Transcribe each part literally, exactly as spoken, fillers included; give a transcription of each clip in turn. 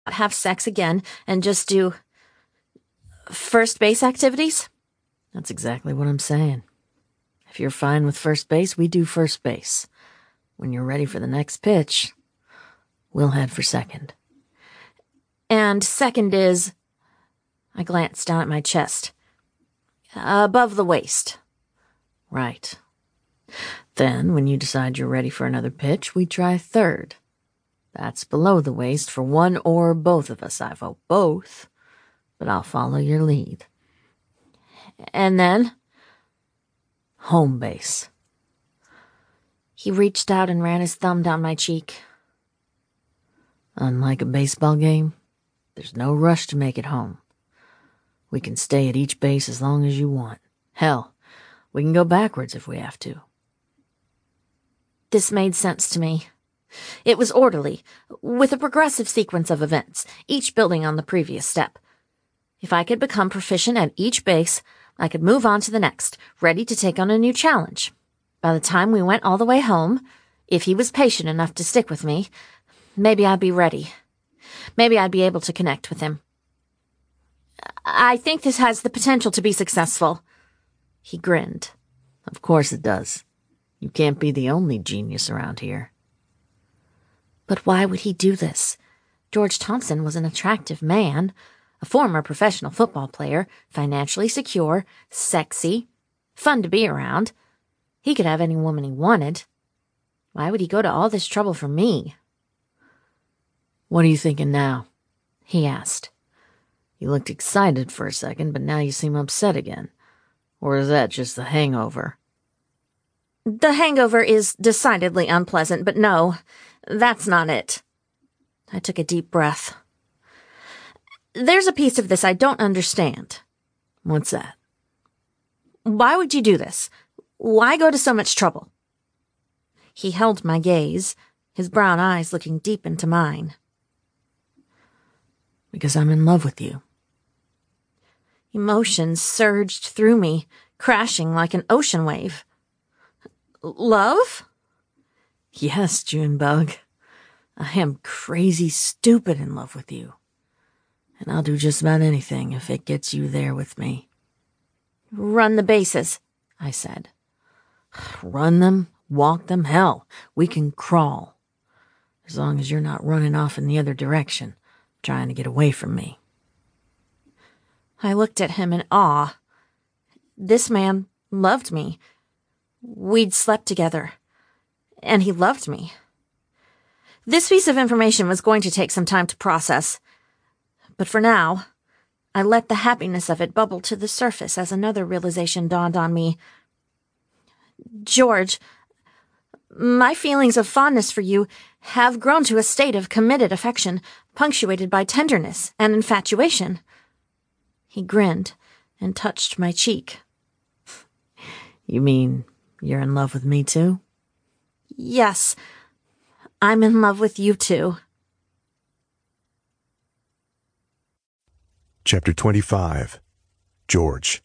have sex again and just do first base activities? That's exactly what I'm saying. If you're fine with first base, we do first base. When you're ready for the next pitch, we'll head for second. And second is... I glanced down at my chest. Above the waist. Right. Then, when you decide you're ready for another pitch, we try third. That's below the waist for one or both of us. I vote both, but I'll follow your lead. And then? Home base. He reached out and ran his thumb down my cheek. Unlike a baseball game, there's no rush to make it home. We can stay at each base as long as you want. Hell, we can go backwards if we have to. This made sense to me. It was orderly, with a progressive sequence of events, each building on the previous step. If I could become proficient at each base, I could move on to the next, ready to take on a new challenge. By the time we went all the way home, if he was patient enough to stick with me, maybe I'd be ready. Maybe I'd be able to connect with him. I think this has the potential to be successful. He grinned. Of course it does. You can't be the only genius around here. But why would he do this? George Thompson was an attractive man, a former professional football player, financially secure, sexy, fun to be around. He could have any woman he wanted. Why would he go to all this trouble for me? What are you thinking now? He asked. You looked excited for a second, but now you seem upset again. Or is that just the hangover? The hangover is decidedly unpleasant, but no, that's not it. I took a deep breath. There's a piece of this I don't understand. What's that? Why would you do this? Why go to so much trouble? He held my gaze, his brown eyes looking deep into mine. Because I'm in love with you. Emotions surged through me, crashing like an ocean wave. Love? Yes, Junebug. I am crazy stupid in love with you. And I'll do just about anything if it gets you there with me. Run the bases, I said. Run them, walk them, hell, we can crawl. As long as you're not running off in the other direction, trying to get away from me. I looked at him in awe. This man loved me. We'd slept together. And he loved me. This piece of information was going to take some time to process. But for now, I let the happiness of it bubble to the surface as another realization dawned on me. George, my feelings of fondness for you have grown to a state of committed affection, punctuated by tenderness and infatuation. He grinned and touched my cheek. You mean you're in love with me too? Yes, I'm in love with you too. Chapter twenty-five. George.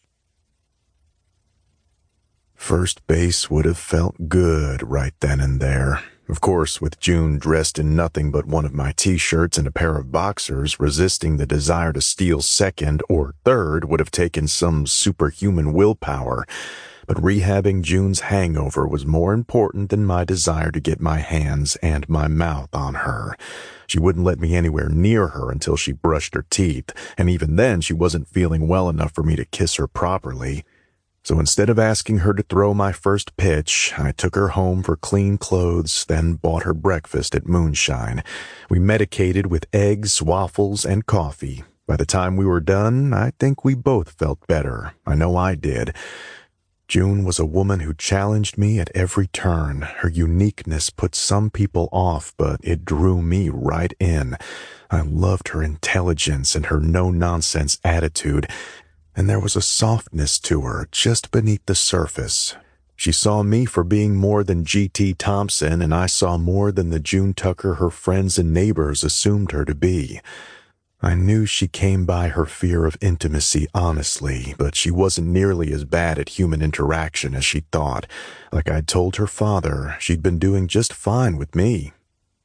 First base would have felt good right then and there. Of course, with June dressed in nothing but one of my t-shirts and a pair of boxers, resisting the desire to steal second or third would have taken some superhuman willpower. But rehabbing June's hangover was more important than my desire to get my hands and my mouth on her. She wouldn't let me anywhere near her until she brushed her teeth, and even then she wasn't feeling well enough for me to kiss her properly. So instead of asking her to throw my first pitch, I took her home for clean clothes, then bought her breakfast at Moonshine. We medicated with eggs, waffles, and coffee. By the time we were done, I think we both felt better. I know I did. June was a woman who challenged me at every turn. Her uniqueness put some people off, but it drew me right in. I loved her intelligence and her no-nonsense attitude, and there was a softness to her just beneath the surface. She saw me for being more than G T Thompson, and I saw more than the June Tucker her friends and neighbors assumed her to be. I knew she came by her fear of intimacy honestly, but she wasn't nearly as bad at human interaction as she thought. Like I'd told her father, she'd been doing just fine with me.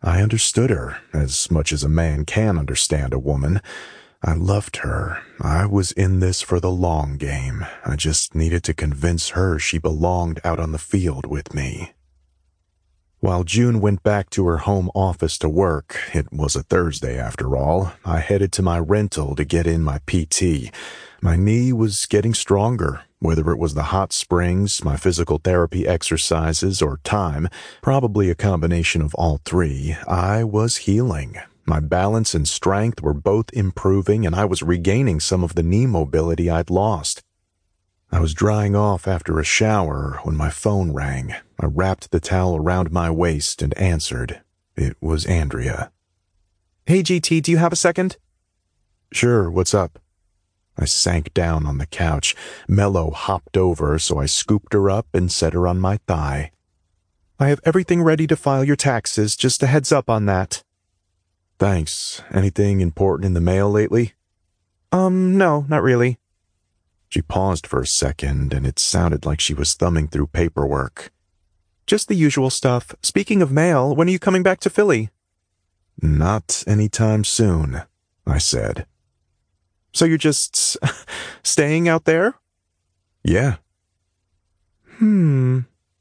I understood her, as much as a man can understand a woman. I loved her. I was in this for the long game. I just needed to convince her she belonged out on the field with me. While June went back to her home office to work, it was a Thursday after all, I headed to my rental to get in my P T. My knee was getting stronger. Whether it was the hot springs, my physical therapy exercises, or time, probably a combination of all three, I was healing. My balance and strength were both improving, and I was regaining some of the knee mobility I'd lost. I was drying off after a shower when my phone rang. I wrapped the towel around my waist and answered. It was Andrea. Hey, G T, do you have a second? Sure, what's up? I sank down on the couch. Mello hopped over, so I scooped her up and set her on my thigh. I have everything ready to file your taxes, just a heads up on that. Thanks. Anything important in the mail lately? Um, no, not really. She paused for a second, and it sounded like she was thumbing through paperwork. Just the usual stuff. Speaking of mail, when are you coming back to Philly? Not anytime soon, I said. So you're just staying out there? Yeah. Hmm.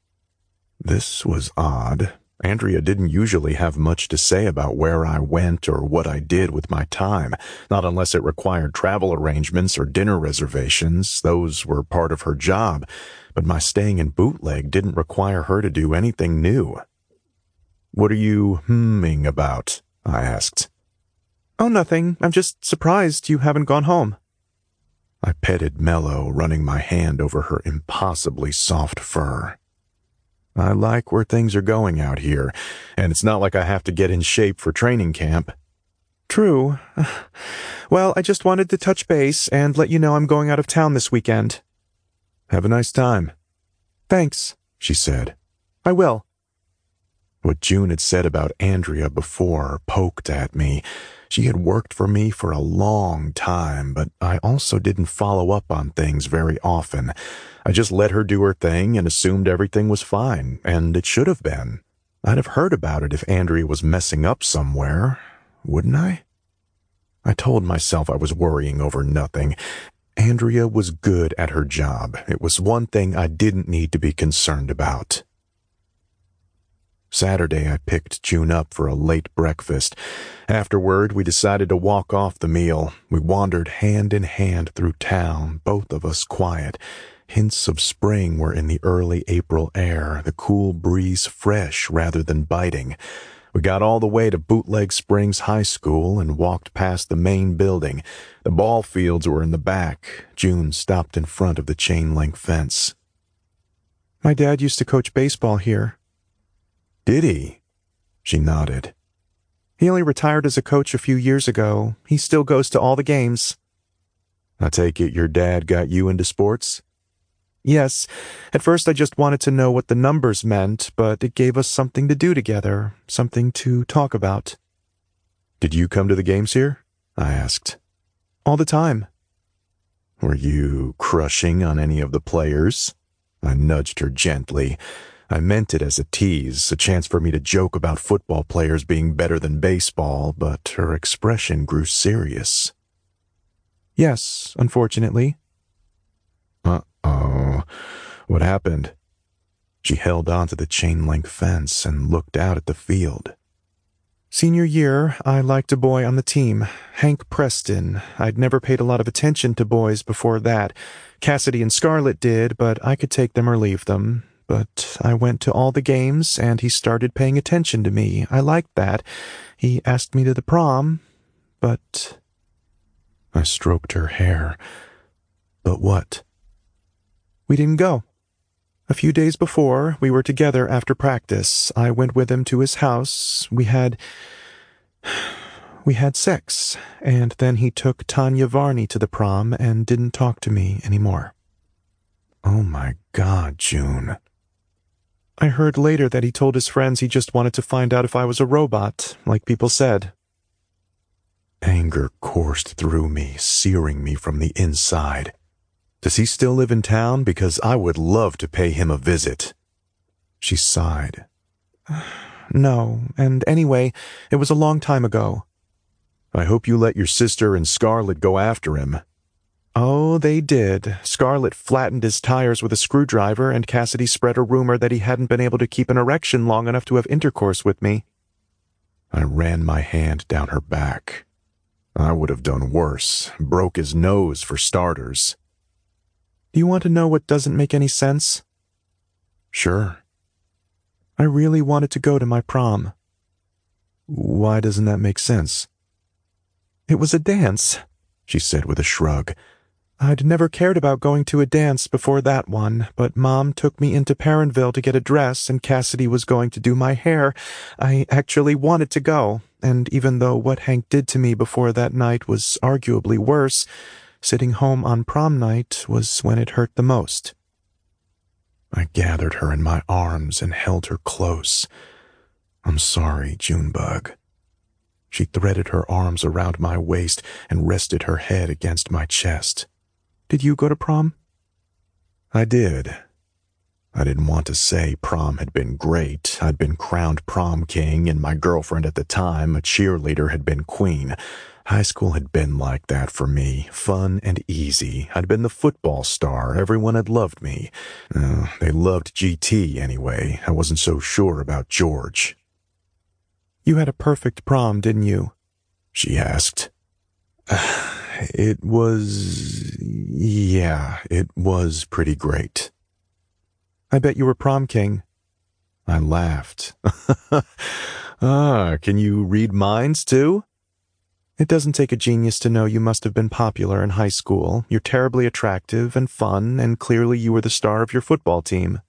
This was odd. Andrea didn't usually have much to say about where I went or what I did with my time, not unless it required travel arrangements or dinner reservations. Those were part of her job, but my staying in Bootleg didn't require her to do anything new. What are you hmming about? I asked. Oh, nothing. I'm just surprised you haven't gone home. I petted Mello, running my hand over her impossibly soft fur. I like where things are going out here, and it's not like I have to get in shape for training camp. True. Well, I just wanted to touch base and let you know I'm going out of town this weekend. Have a nice time. Thanks, she said. I will. What June had said about Andrea before poked at me. She had worked for me for a long time, but I also didn't follow up on things very often. I just let her do her thing and assumed everything was fine, and it should have been. I'd have heard about it if Andrea was messing up somewhere, wouldn't I? I told myself I was worrying over nothing. Andrea was good at her job. It was one thing I didn't need to be concerned about. Saturday, I picked June up for a late breakfast. Afterward, we decided to walk off the meal. We wandered hand in hand through town, both of us quiet. Hints of spring were in the early April air, the cool breeze fresh rather than biting. We got all the way to Bootleg Springs High School and walked past the main building. The ball fields were in the back. June stopped in front of the chain-link fence. My dad used to coach baseball here. Did he? She nodded. He only retired as a coach a few years ago. He still goes to all the games. I take it your dad got you into sports? Yes. At first I just wanted to know what the numbers meant, but it gave us something to do together, something to talk about. Did you come to the games here? I asked. All the time. Were you crushing on any of the players? I nudged her gently. I meant it as a tease, a chance for me to joke about football players being better than baseball, but her expression grew serious. Yes, unfortunately. Uh-oh. What happened? She held onto the chain-link fence and looked out at the field. Senior year, I liked a boy on the team, Hank Preston. I'd never paid a lot of attention to boys before that. Cassidy and Scarlett did, but I could take them or leave them. But I went to all the games, and he started paying attention to me. I liked that. He asked me to the prom, but... I stroked her hair. But what? We didn't go. A few days before, we were together after practice. I went with him to his house. We had... We had sex, and then he took Tanya Varney to the prom and didn't talk to me anymore. Oh my God, June. I heard later that he told his friends he just wanted to find out if I was a robot, like people said. Anger coursed through me, searing me from the inside. Does he still live in town? Because I would love to pay him a visit. She sighed. no, and anyway, it was a long time ago. I hope you let your sister and Scarlett go after him. Oh, they did. Scarlett flattened his tires with a screwdriver, and Cassidy spread a rumor that he hadn't been able to keep an erection long enough to have intercourse with me. I ran my hand down her back. I would have done worse. Broke his nose, for starters. Do you want to know what doesn't make any sense? Sure. I really wanted to go to my prom. Why doesn't that make sense? It was a dance, she said with a shrug. I'd never cared about going to a dance before that one, but Mom took me into Perrinville to get a dress, and Cassidy was going to do my hair. I actually wanted to go, and even though what Hank did to me before that night was arguably worse, sitting home on prom night was when it hurt the most. I gathered her in my arms and held her close. I'm sorry, Junebug. She threaded her arms around my waist and rested her head against my chest. Did you go to prom? I did. I didn't want to say prom had been great. I'd been crowned prom king, and my girlfriend at the time, a cheerleader, had been queen. High school had been like that for me, fun and easy. I'd been the football star. Everyone had loved me. Uh, they loved G T anyway. I wasn't so sure about George. You had a perfect prom, didn't you? She asked. It was... yeah, it was pretty great. I bet you were prom king. I laughed. Ah, can you read minds, too? It doesn't take a genius to know you must have been popular in high school. You're terribly attractive and fun, and clearly you were the star of your football team.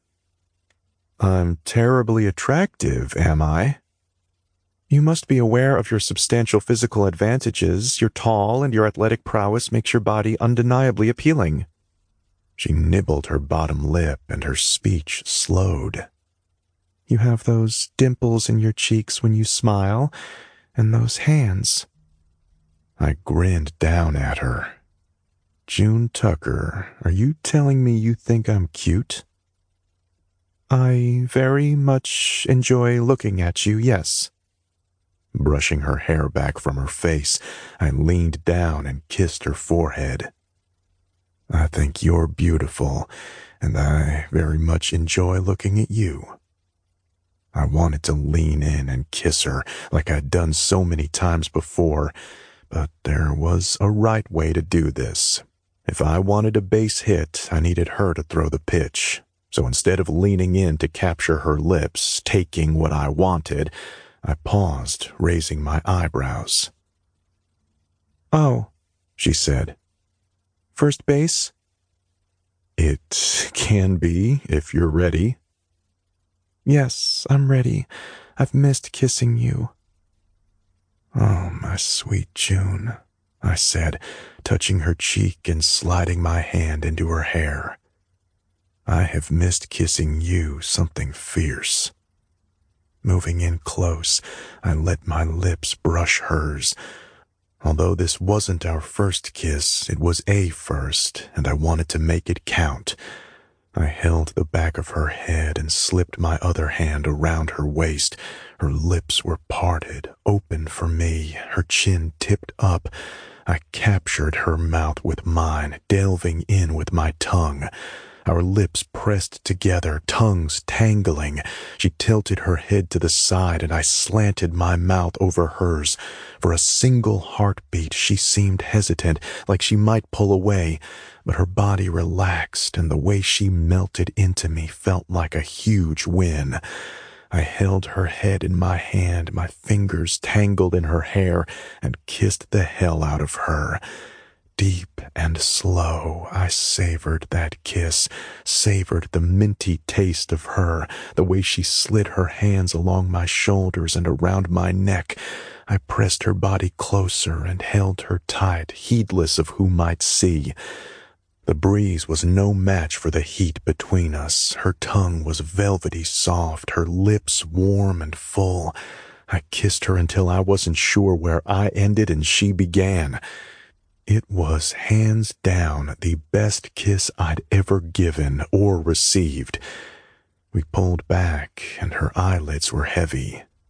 I'm terribly attractive, am I? You must be aware of your substantial physical advantages. You're tall, and your athletic prowess makes your body undeniably appealing. She nibbled her bottom lip, and her speech slowed. You have those dimples in your cheeks when you smile, and those hands. I grinned down at her. June Tucker, are you telling me you think I'm cute? I very much enjoy looking at you, yes. Brushing her hair back from her face, I leaned down and kissed her forehead. I think you're beautiful, and I very much enjoy looking at you. I wanted to lean in and kiss her like I'd done so many times before, but there was a right way to do this. If I wanted a base hit, I needed her to throw the pitch. So instead of leaning in to capture her lips, taking what I wanted, I paused, raising my eyebrows. Oh, she said. First base? It can be, if you're ready. Yes, I'm ready. I've missed kissing you. Oh, my sweet June, I said, touching her cheek and sliding my hand into her hair. I have missed kissing you something fierce. Moving in close, I let my lips brush hers. Although this wasn't our first kiss, it was a first, and I wanted to make it count. I held the back of her head and slipped my other hand around her waist. Her lips were parted, open for me, her chin tipped up. I captured her mouth with mine, delving in with my tongue. Our lips pressed together, tongues tangling. She tilted her head to the side, and I slanted my mouth over hers. For a single heartbeat, she seemed hesitant, like she might pull away, but her body relaxed, and the way she melted into me felt like a huge win. I held her head in my hand, my fingers tangled in her hair, and kissed the hell out of her. Deep and slow, I savored that kiss, savored the minty taste of her, the way she slid her hands along my shoulders and around my neck. I pressed her body closer and held her tight, heedless of who might see. The breeze was no match for the heat between us. Her tongue was velvety soft, her lips warm and full. I kissed her until I wasn't sure where I ended and she began. It was hands down the best kiss I'd ever given or received. We pulled back, and her eyelids were heavy.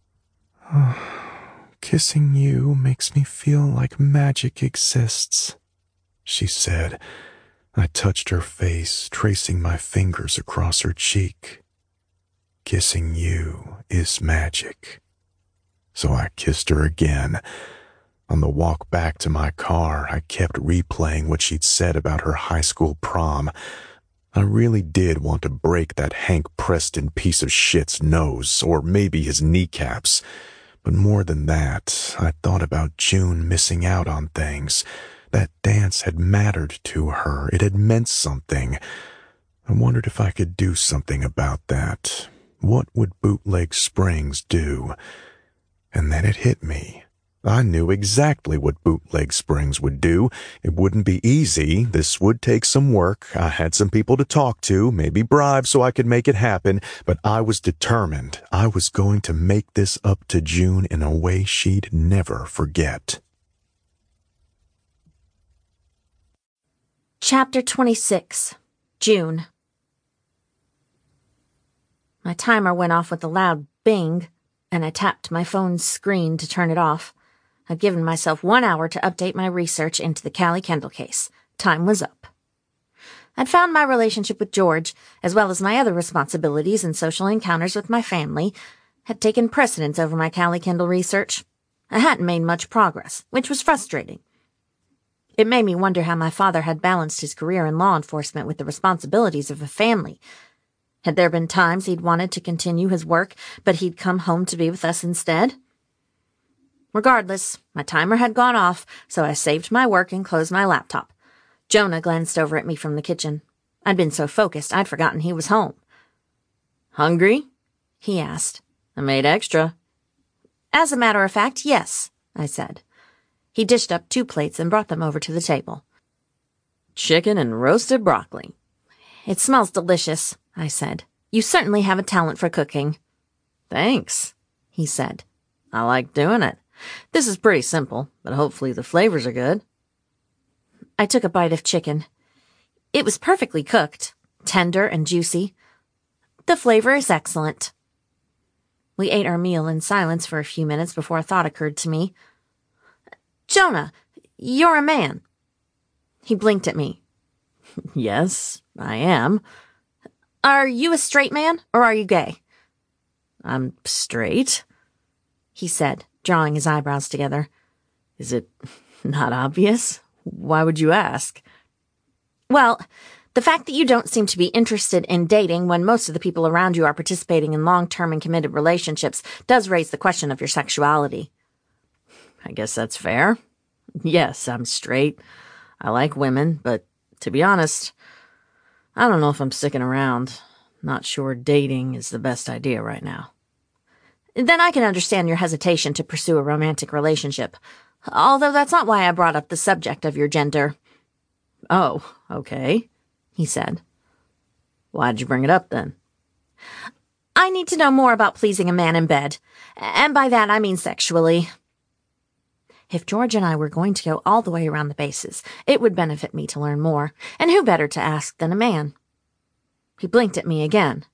Kissing you makes me feel like magic exists, she said. I touched her face, tracing my fingers across her cheek. Kissing you is magic. So I kissed her again. On the walk back to my car, I kept replaying what she'd said about her high school prom. I really did want to break that Hank Preston piece of shit's nose, or maybe his kneecaps. But more than that, I thought about June missing out on things. That dance had mattered to her. It had meant something. I wondered if I could do something about that. What would Bootleg Springs do? And then it hit me. I knew exactly what Bootleg Springs would do. It wouldn't be easy. This would take some work. I had some people to talk to, maybe bribe so I could make it happen, but I was determined. I was going to make this up to June in a way she'd never forget. Chapter twenty-six. June. My timer went off with a loud bing, and I tapped my phone's screen to turn it off. I'd given myself one hour to update my research into the Callie Kendall case. Time was up. I'd found my relationship with George, as well as my other responsibilities and social encounters with my family, had taken precedence over my Callie Kendall research. I hadn't made much progress, which was frustrating. It made me wonder how my father had balanced his career in law enforcement with the responsibilities of a family. Had there been times he'd wanted to continue his work, but he'd come home to be with us instead? Regardless, my timer had gone off, so I saved my work and closed my laptop. Jonah glanced over at me from the kitchen. I'd been so focused I'd forgotten he was home. "Hungry?" he asked. "I made extra." "As a matter of fact, yes," I said. He dished up two plates and brought them over to the table. "Chicken and roasted broccoli." "It smells delicious," I said. "You certainly have a talent for cooking." "Thanks," he said. "I like doing it. This is pretty simple, but hopefully the flavors are good." I took a bite of chicken. It was perfectly cooked, tender and juicy. The flavor is excellent. We ate our meal in silence for a few minutes before a thought occurred to me. "Jonah, you're a man." He blinked at me. "Yes, I am." "Are you a straight man, or are you gay?" "I'm straight," he said, drawing his eyebrows together. "Is it not obvious? Why would you ask?" "Well, the fact that you don't seem to be interested in dating when most of the people around you are participating in long-term and committed relationships does raise the question of your sexuality." "I guess that's fair. Yes, I'm straight. I like women, but to be honest, I don't know if I'm sticking around. Not sure dating is the best idea right now." "Then I can understand your hesitation to pursue a romantic relationship, although that's not why I brought up the subject of your gender." "Oh, okay," he said. "Why'd you bring it up then?" "I need to know more about pleasing a man in bed, and by that I mean sexually." If George and I were going to go all the way around the bases, it would benefit me to learn more, and who better to ask than a man? He blinked at me again.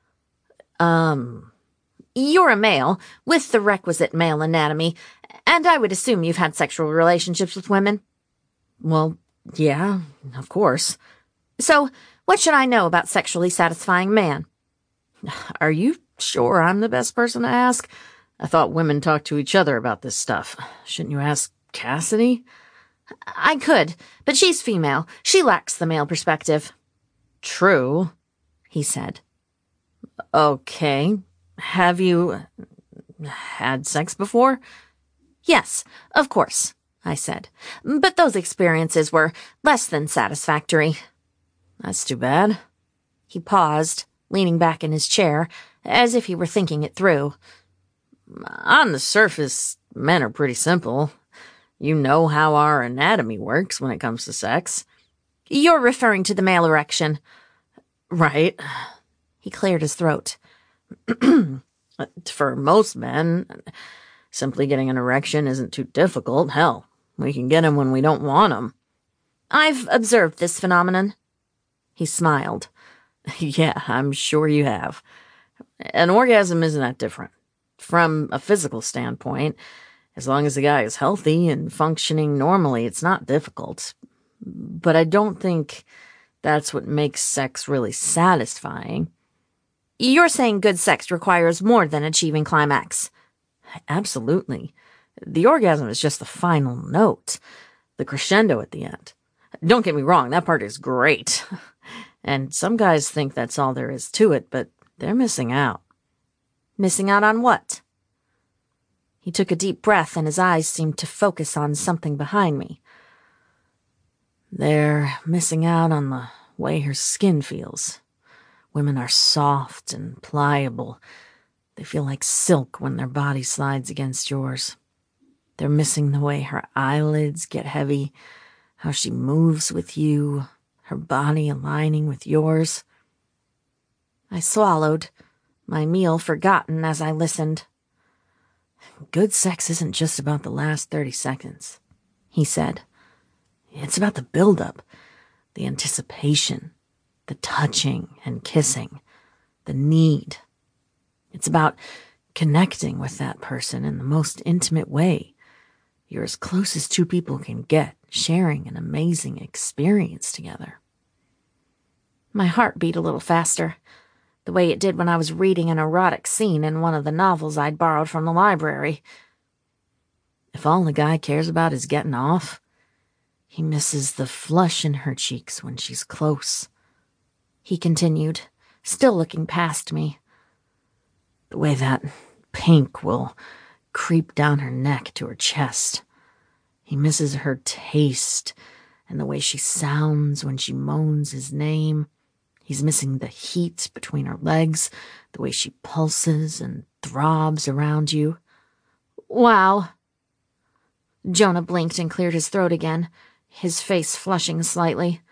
Um... You're a male, with the requisite male anatomy, and I would assume you've had sexual relationships with women." "Well, yeah, of course." "So, what should I know about sexually satisfying man?" "Are you sure I'm the best person to ask? I thought women talk to each other about this stuff. Shouldn't you ask Cassidy?" "I could, but she's female. She lacks the male perspective." "True," he said. "Okay. Have you had sex before?" "Yes, of course," I said. "But those experiences were less than satisfactory." "That's too bad." He paused, leaning back in his chair, as if he were thinking it through. "On the surface, men are pretty simple. You know how our anatomy works when it comes to sex." "You're referring to the male erection." "Right." He cleared his throat. "For most men, simply getting an erection isn't too difficult. Hell, we can get them when we don't want them." "I've observed this phenomenon." He smiled. "Yeah, I'm sure you have. An orgasm isn't that different. From a physical standpoint, as long as the guy is healthy and functioning normally, it's not difficult. But I don't think that's what makes sex really satisfying. You're saying good sex requires more than achieving climax. Absolutely. The orgasm is just the final note, the crescendo at the end. Don't get me wrong, that part is great. And some guys think that's all there is to it, but they're missing out. Missing out on what? He took a deep breath and his eyes seemed to focus on something behind me. They're missing out on the way her skin feels. Women are soft and pliable. They feel like silk when their body slides against yours. They're missing the way her eyelids get heavy, how she moves with you, her body aligning with yours. I swallowed, my meal forgotten as I listened. Good sex isn't just about the last thirty seconds, he said. It's about the build-up, the anticipation, the touching and kissing, the need. It's about connecting with that person in the most intimate way. You're as close as two people can get, sharing an amazing experience together. My heart beat a little faster, the way it did when I was reading an erotic scene in one of the novels I'd borrowed from the library. If all the guy cares about is getting off, he misses the flush in her cheeks when she's close. He continued, still looking past me. The way that pink will creep down her neck to her chest. He misses her taste and the way she sounds when she moans his name. He's missing the heat between her legs, the way she pulses and throbs around you. Wow. Jonah blinked and cleared his throat again, his face flushing slightly.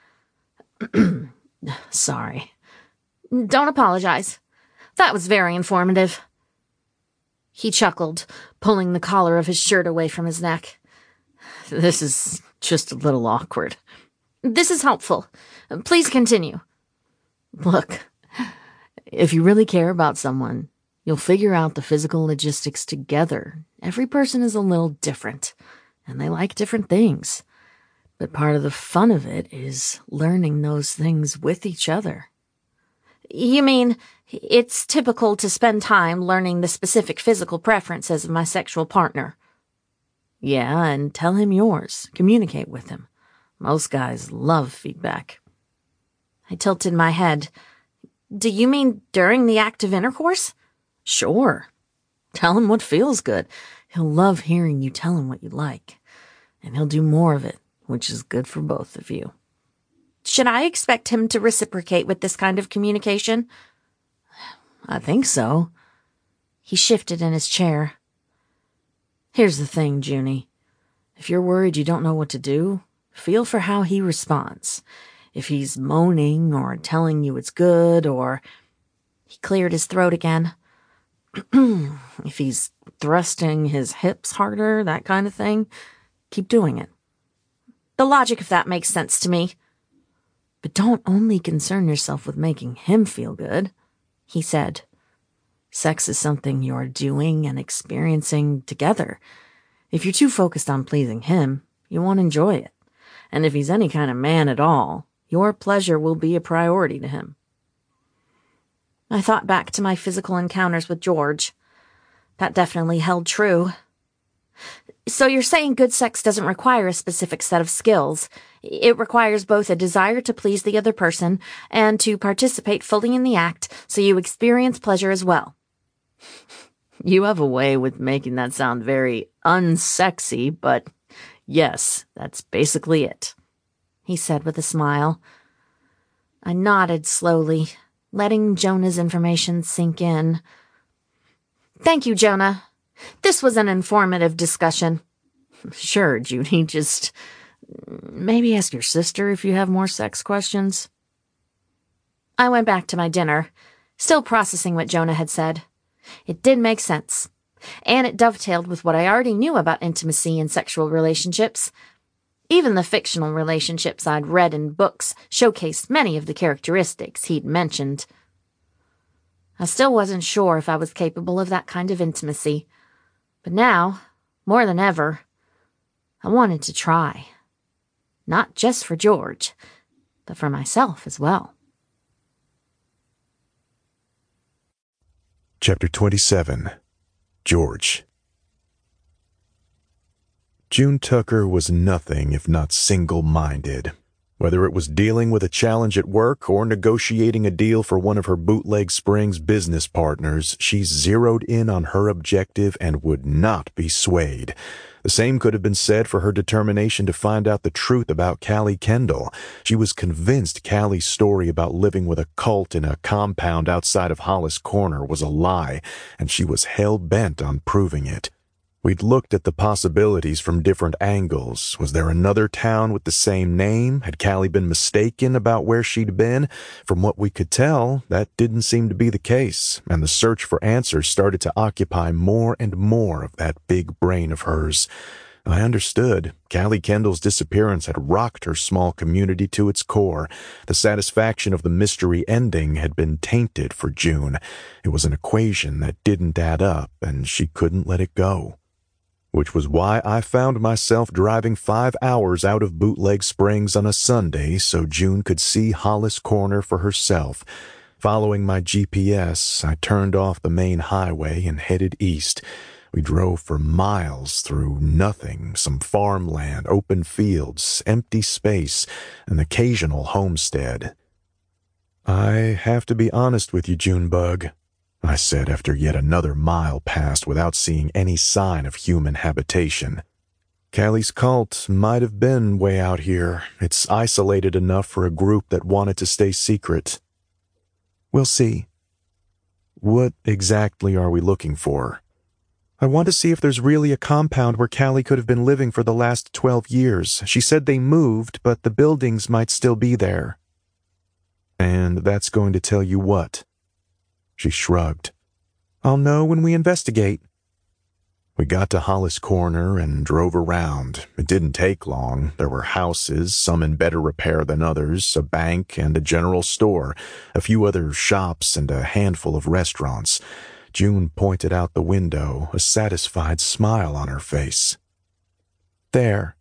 Sorry. Don't apologize. That was very informative. He chuckled, pulling the collar of his shirt away from his neck. This is just a little awkward. This is helpful. Please continue. Look, if you really care about someone, you'll figure out the physical logistics together. Every person is a little different, and they like different things. But part of the fun of it is learning those things with each other. You mean it's typical to spend time learning the specific physical preferences of my sexual partner? Yeah, and tell him yours. Communicate with him. Most guys love feedback. I tilted my head. Do you mean during the act of intercourse? Sure. Tell him what feels good. He'll love hearing you tell him what you like. And he'll do more of it, which is good for both of you. Should I expect him to reciprocate with this kind of communication? I think so. He shifted in his chair. Here's the thing, Junie. If you're worried you don't know what to do, feel for how he responds. If he's moaning or telling you it's good or... He cleared his throat again. If he's thrusting his hips harder, that kind of thing, keep doing it. The logic of that makes sense to me. But don't only concern yourself with making him feel good, he said. Sex is something you're doing and experiencing together. If you're too focused on pleasing him, you won't enjoy it. And if he's any kind of man at all, your pleasure will be a priority to him. I thought back to my physical encounters with George. That definitely held true. So you're saying good sex doesn't require a specific set of skills. It requires both a desire to please the other person and to participate fully in the act so you experience pleasure as well. You have a way with making that sound very unsexy, but yes, that's basically it, he said with a smile. I nodded slowly, letting Jonah's information sink in. Thank you, Jonah. This was an informative discussion. Sure, Junie, just maybe ask your sister if you have more sex questions. I went back to my dinner, still processing what Jonah had said. It did make sense, and it dovetailed with what I already knew about intimacy and sexual relationships. Even the fictional relationships I'd read in books showcased many of the characteristics he'd mentioned. I still wasn't sure if I was capable of that kind of intimacy. But now, more than ever, I wanted to try. Not just for George, but for myself as well. Chapter twenty-seven. George. June Tucker was nothing if not single-minded. Whether it was dealing with a challenge at work or negotiating a deal for one of her Bootleg Springs business partners, she zeroed in on her objective and would not be swayed. The same could have been said for her determination to find out the truth about Callie Kendall. She was convinced Callie's story about living with a cult in a compound outside of Hollis Corner was a lie, and she was hell-bent on proving it. We'd looked at the possibilities from different angles. Was there another town with the same name? Had Callie been mistaken about where she'd been? From what we could tell, that didn't seem to be the case, and the search for answers started to occupy more and more of that big brain of hers. I understood. Callie Kendall's disappearance had rocked her small community to its core. The satisfaction of the mystery ending had been tainted for June. It was an equation that didn't add up, and she couldn't let it go. Which was why I found myself driving five hours out of Bootleg Springs on a Sunday so June could see Hollis Corner for herself. Following my G P S, I turned off the main highway and headed east. We drove for miles through nothing, some farmland, open fields, empty space, an occasional homestead. I have to be honest with you, Junebug, I said after yet another mile passed without seeing any sign of human habitation. Callie's cult might have been way out here. It's isolated enough for a group that wanted to stay secret. We'll see. What exactly are we looking for? I want to see if there's really a compound where Callie could have been living for the last twelve years. She said they moved, but the buildings might still be there. And that's going to tell you what? She shrugged. I'll know when we investigate. We got to Hollis Corner and drove around. It didn't take long. There were houses, some in better repair than others, a bank and a general store, a few other shops and a handful of restaurants. June pointed out the window, a satisfied smile on her face. There.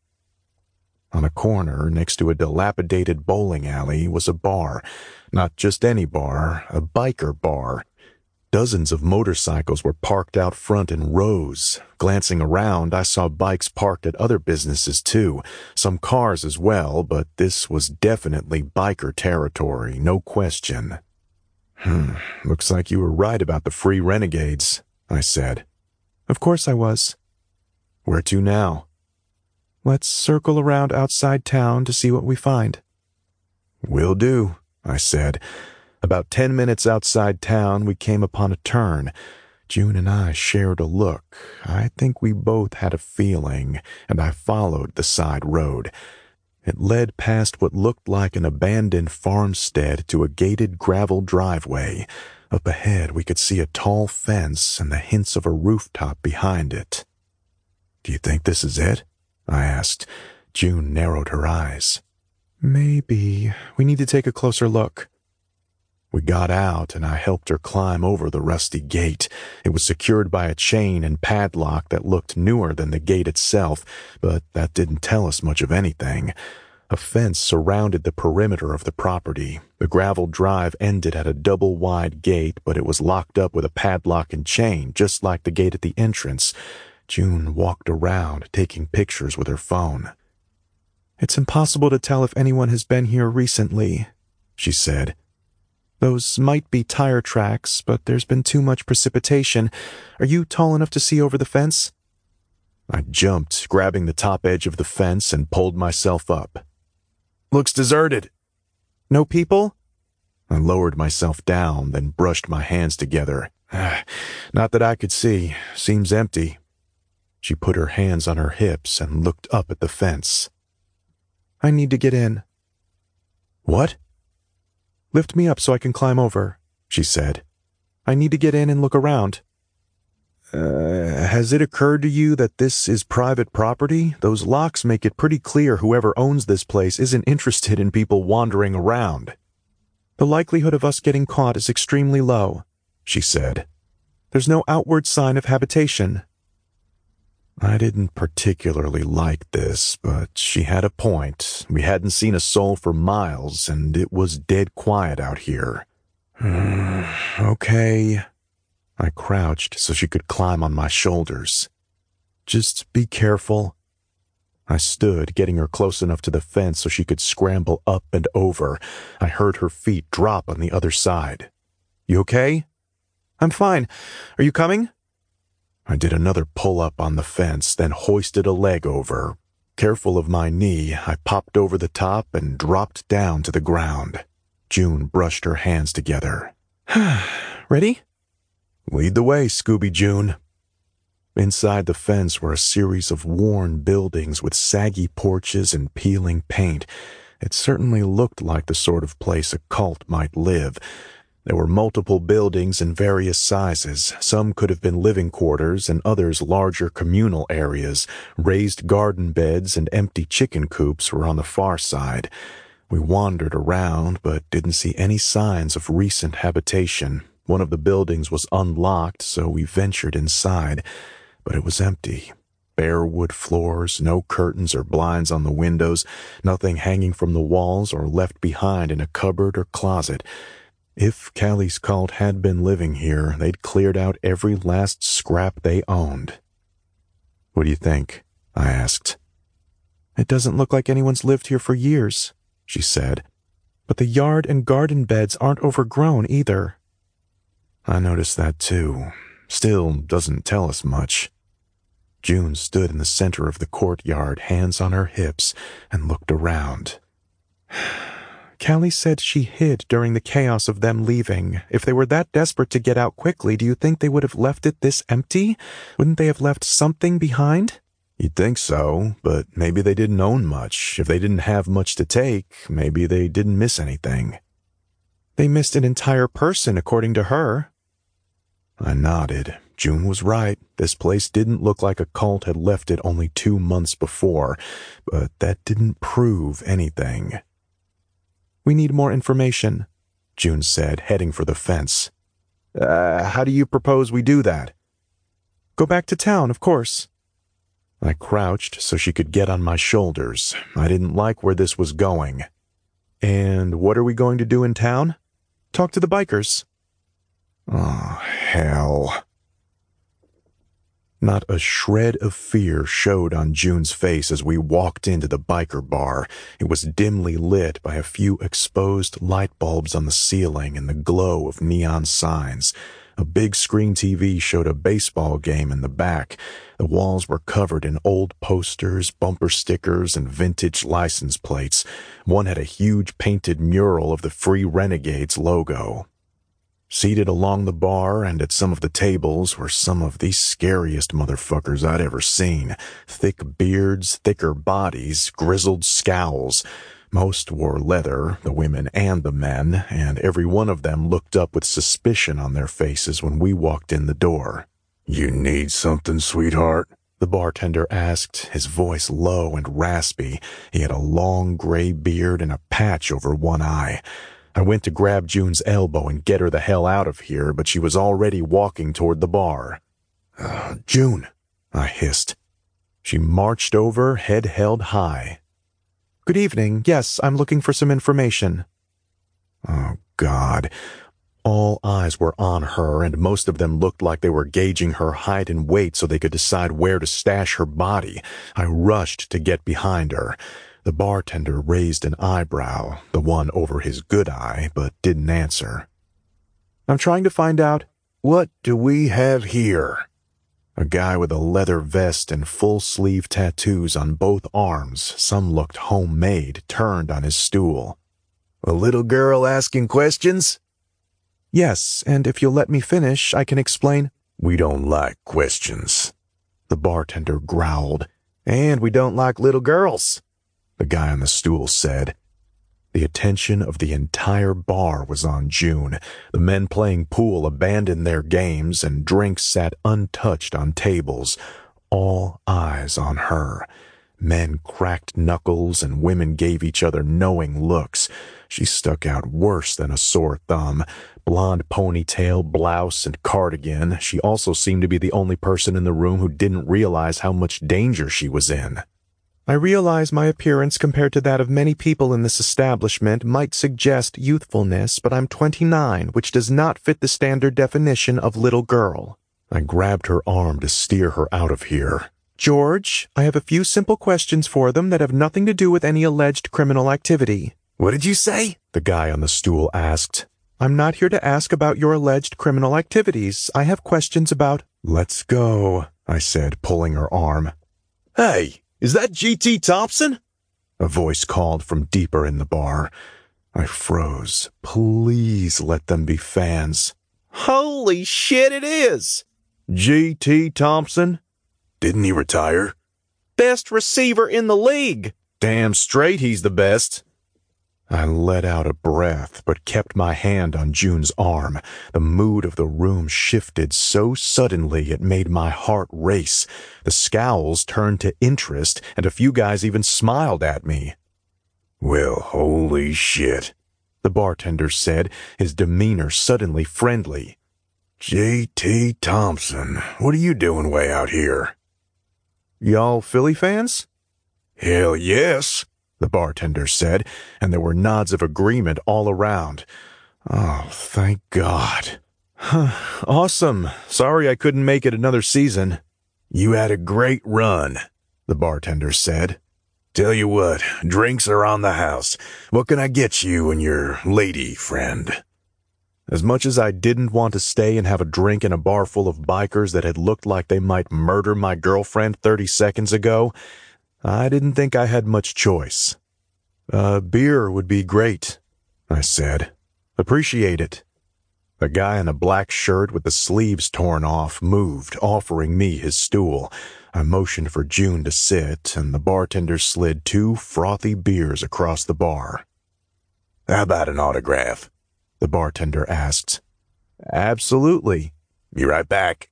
On a corner next to a dilapidated bowling alley was a bar. Not just any bar, a biker bar. Dozens of motorcycles were parked out front in rows. Glancing around, I saw bikes parked at other businesses too. Some cars as well, but this was definitely biker territory, no question. Hmm, looks like you were right about the free renegades, I said. Of course I was. Where to now? Let's circle around outside town to see what we find. Will do, I said. About ten minutes outside town, we came upon a turn. June and I shared a look. I think we both had a feeling, and I followed the side road. It led past what looked like an abandoned farmstead to a gated gravel driveway. Up ahead, we could see a tall fence and the hints of a rooftop behind it. Do you think this is it? I asked. June narrowed her eyes. Maybe. We need to take a closer look. We got out, and I helped her climb over the rusty gate. It was secured by a chain and padlock that looked newer than the gate itself, but that didn't tell us much of anything. A fence surrounded the perimeter of the property. The gravel drive ended at a double-wide gate, but it was locked up with a padlock and chain, just like the gate at the entrance. June walked around, taking pictures with her phone. It's impossible to tell if anyone has been here recently, she said. Those might be tire tracks, but there's been too much precipitation. Are you tall enough to see over the fence? I jumped, grabbing the top edge of the fence, and pulled myself up. Looks deserted. No people? I lowered myself down, then brushed my hands together. Not that I could see. Seems empty. She put her hands on her hips and looked up at the fence. I need to get in. What? Lift me up so I can climb over, she said. I need to get in and look around. Uh, has it occurred to you that this is private property? Those locks make it pretty clear whoever owns this place isn't interested in people wandering around. The likelihood of us getting caught is extremely low, she said. There's no outward sign of habitation. I didn't particularly like this, but she had a point. We hadn't seen a soul for miles, and it was dead quiet out here. Okay. I crouched so she could climb on my shoulders. Just be careful. I stood, getting her close enough to the fence so she could scramble up and over. I heard her feet drop on the other side. You okay? I'm fine. Are you coming? I did another pull-up on the fence, then hoisted a leg over. Careful of my knee, I popped over the top and dropped down to the ground. June brushed her hands together. Ready? Lead the way, Scooby June. Inside the fence were a series of worn buildings with saggy porches and peeling paint. It certainly looked like the sort of place a cult might live. There were multiple buildings in various sizes. Some could have been living quarters and others larger communal areas. Raised garden beds and empty chicken coops were on the far side. We wandered around but didn't see any signs of recent habitation. One of the buildings was unlocked, so we ventured inside, but it was empty. Bare wood floors, no curtains or blinds on the windows, nothing hanging from the walls or left behind in a cupboard or closet. If Callie's cult had been living here, they'd cleared out every last scrap they owned. What do you think? I asked. It doesn't look like anyone's lived here for years, she said. But the yard and garden beds aren't overgrown either. I noticed that too. Still doesn't tell us much. June stood in the center of the courtyard, hands on her hips, and looked around. Callie said she hid during the chaos of them leaving. If they were that desperate to get out quickly, do you think they would have left it this empty? Wouldn't they have left something behind? You'd think so, but maybe they didn't own much. If they didn't have much to take, maybe they didn't miss anything. They missed an entire person, according to her. I nodded. June was right. This place didn't look like a cult had left it only two months before, but that didn't prove anything. We need more information, June said, heading for the fence. Uh, how do you propose we do that? Go back to town, of course. I crouched so she could get on my shoulders. I didn't like where this was going. And what are we going to do in town? Talk to the bikers. Oh, hell. Not a shred of fear showed on June's face as we walked into the biker bar. It was dimly lit by a few exposed light bulbs on the ceiling and the glow of neon signs. A big screen T V showed a baseball game in the back. The walls were covered in old posters, bumper stickers, and vintage license plates. One had a huge painted mural of the Free Renegades logo. Seated along the bar and at some of the tables were some of the scariest motherfuckers I'd ever seen. Thick beards, thicker bodies, grizzled scowls. Most wore leather, the women and the men, and every one of them looked up with suspicion on their faces when we walked in the door. "You need something, sweetheart?" the bartender asked, his voice low and raspy. He had a long gray beard and a patch over one eye. I went to grab June's elbow and get her the hell out of here, but she was already walking toward the bar. Uh, June, I hissed. She marched over, head held high. Good evening. Yes, I'm looking for some information. Oh, God. All eyes were on her, and most of them looked like they were gauging her height and weight so they could decide where to stash her body. I rushed to get behind her. The bartender raised an eyebrow, the one over his good eye, but didn't answer. I'm trying to find out, what do we have here? A guy with a leather vest and full-sleeve tattoos on both arms, some looked homemade, turned on his stool. A little girl asking questions? Yes, and if you'll let me finish, I can explain. We don't like questions, the bartender growled. And we don't like little girls, the guy on the stool said. The attention of the entire bar was on June. The men playing pool abandoned their games, and drinks sat untouched on tables. All eyes on her. Men cracked knuckles, and women gave each other knowing looks. She stuck out worse than a sore thumb. Blonde ponytail, blouse, and cardigan. She also seemed to be the only person in the room who didn't realize how much danger she was in. I realize my appearance compared to that of many people in this establishment might suggest youthfulness, but I'm twenty-nine, which does not fit the standard definition of little girl. I grabbed her arm to steer her out of here. George, I have a few simple questions for them that have nothing to do with any alleged criminal activity. What did you say? The guy on the stool asked. I'm not here to ask about your alleged criminal activities. I have questions about... Let's go, I said, pulling her arm. Hey! Is that G T Thompson? A voice called from deeper in the bar. I froze. Please let them be fans. Holy shit, it is! G T Thompson? Didn't he retire? Best receiver in the league. Damn straight he's the best. I let out a breath, but kept my hand on June's arm. The mood of the room shifted so suddenly it made my heart race. The scowls turned to interest, and a few guys even smiled at me. Well, holy shit, the bartender said, his demeanor suddenly friendly. J T Thompson, what are you doing way out here? Y'all Philly fans? Hell yes, the bartender said, and there were nods of agreement all around. Oh, thank God. Awesome. Sorry I couldn't make it another season. You had a great run, the bartender said. Tell you what, drinks are on the house. What can I get you and your lady friend? As much as I didn't want to stay and have a drink in a bar full of bikers that had looked like they might murder my girlfriend thirty seconds ago, I didn't think I had much choice. A beer would be great, I said. Appreciate it. The guy in a black shirt with the sleeves torn off moved, offering me his stool. I motioned for June to sit, and the bartender slid two frothy beers across the bar. How about an autograph? The bartender asked. Absolutely. Be right back.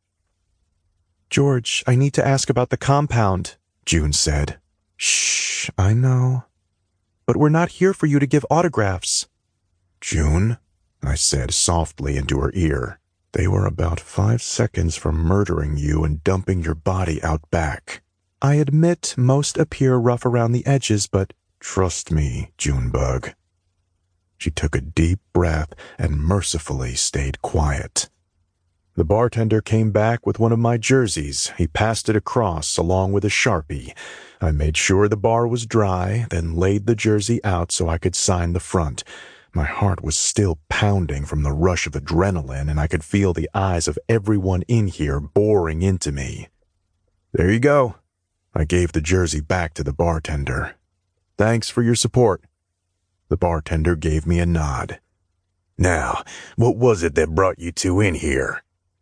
George, I need to ask about the compound, June said. Shh, I know. But we're not here for you to give autographs. June, I said softly into her ear, they were about five seconds from murdering you and dumping your body out back. I admit most appear rough around the edges, but... Trust me, Junebug. She took a deep breath and mercifully stayed quiet. The bartender came back with one of my jerseys. He passed it across along with a Sharpie. I made sure the bar was dry, then laid the jersey out so I could sign the front. My heart was still pounding from the rush of adrenaline, and I could feel the eyes of everyone in here boring into me. There you go. I gave the jersey back to the bartender. Thanks for your support. The bartender gave me a nod. Now, what was it that brought you two in here?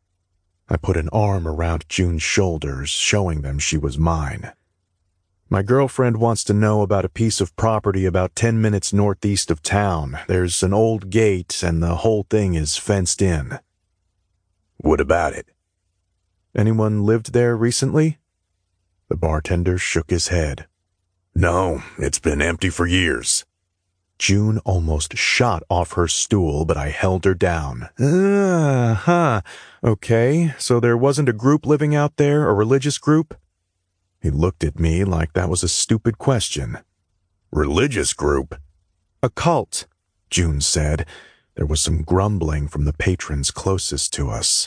I put an arm around June's shoulders, showing them she was mine. My girlfriend wants to know about a piece of property about ten minutes northeast of town. There's an old gate, and the whole thing is fenced in. What about it? Anyone lived there recently? The bartender shook his head. No, it's been empty for years. June almost shot off her stool, but I held her down. Uh-huh. Okay, so there wasn't a group living out there, a religious group? He looked at me like that was a stupid question. Religious group? A cult, June said. There was some grumbling from the patrons closest to us.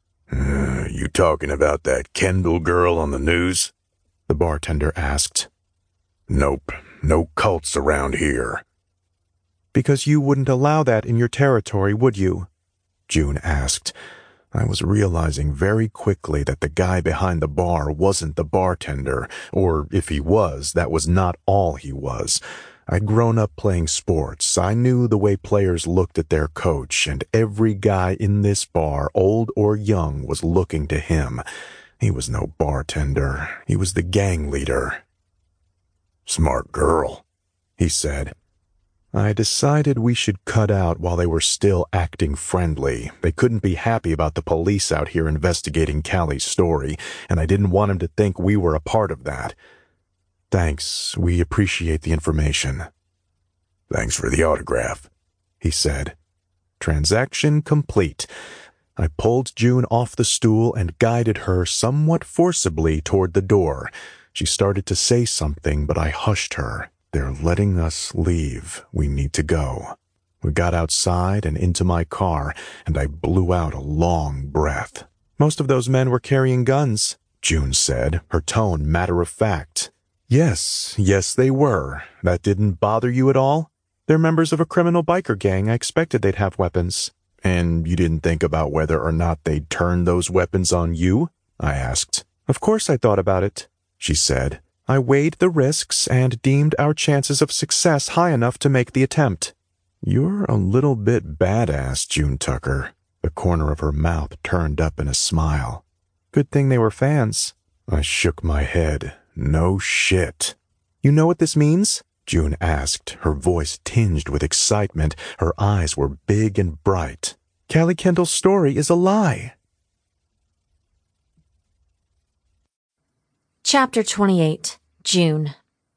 Uh, you talking about that Kendall girl on the news? The bartender asked. Nope, no cults around here. Because you wouldn't allow that in your territory, would you? June asked. I was realizing very quickly that the guy behind the bar wasn't the bartender, or if he was, that was not all he was. I'd grown up playing sports. I knew the way players looked at their coach, and every guy in this bar, old or young, was looking to him. He was no bartender. He was the gang leader. Smart girl, he said. I decided we should cut out while they were still acting friendly. They couldn't be happy about the police out here investigating Callie's story, and I didn't want him to think we were a part of that. Thanks, we appreciate the information. "Thanks for the autograph," he said. Transaction complete. I pulled June off the stool and guided her somewhat forcibly toward the door. She started to say something, but I hushed her. "They're letting us leave. We need to go." We got outside and into my car, and I blew out a long breath. "Most of those men were carrying guns," June said, her tone matter-of-fact. Yes, yes they were. That didn't bother you at all? They're members of a criminal biker gang. I expected they'd have weapons. "And you didn't think about whether or not they'd turn those weapons on you?" I asked. "Of course I thought about it," she said. "I weighed the risks and deemed our chances of success high enough to make the attempt." "You're a little bit badass, June Tucker." The corner of her mouth turned up in a smile. "Good thing they were fans." I shook my head. "No shit." "You know what this means?" June asked, her voice tinged with excitement. Her eyes were big and bright. "Callie Kendall's story is a lie." Chapter twenty-eight, June.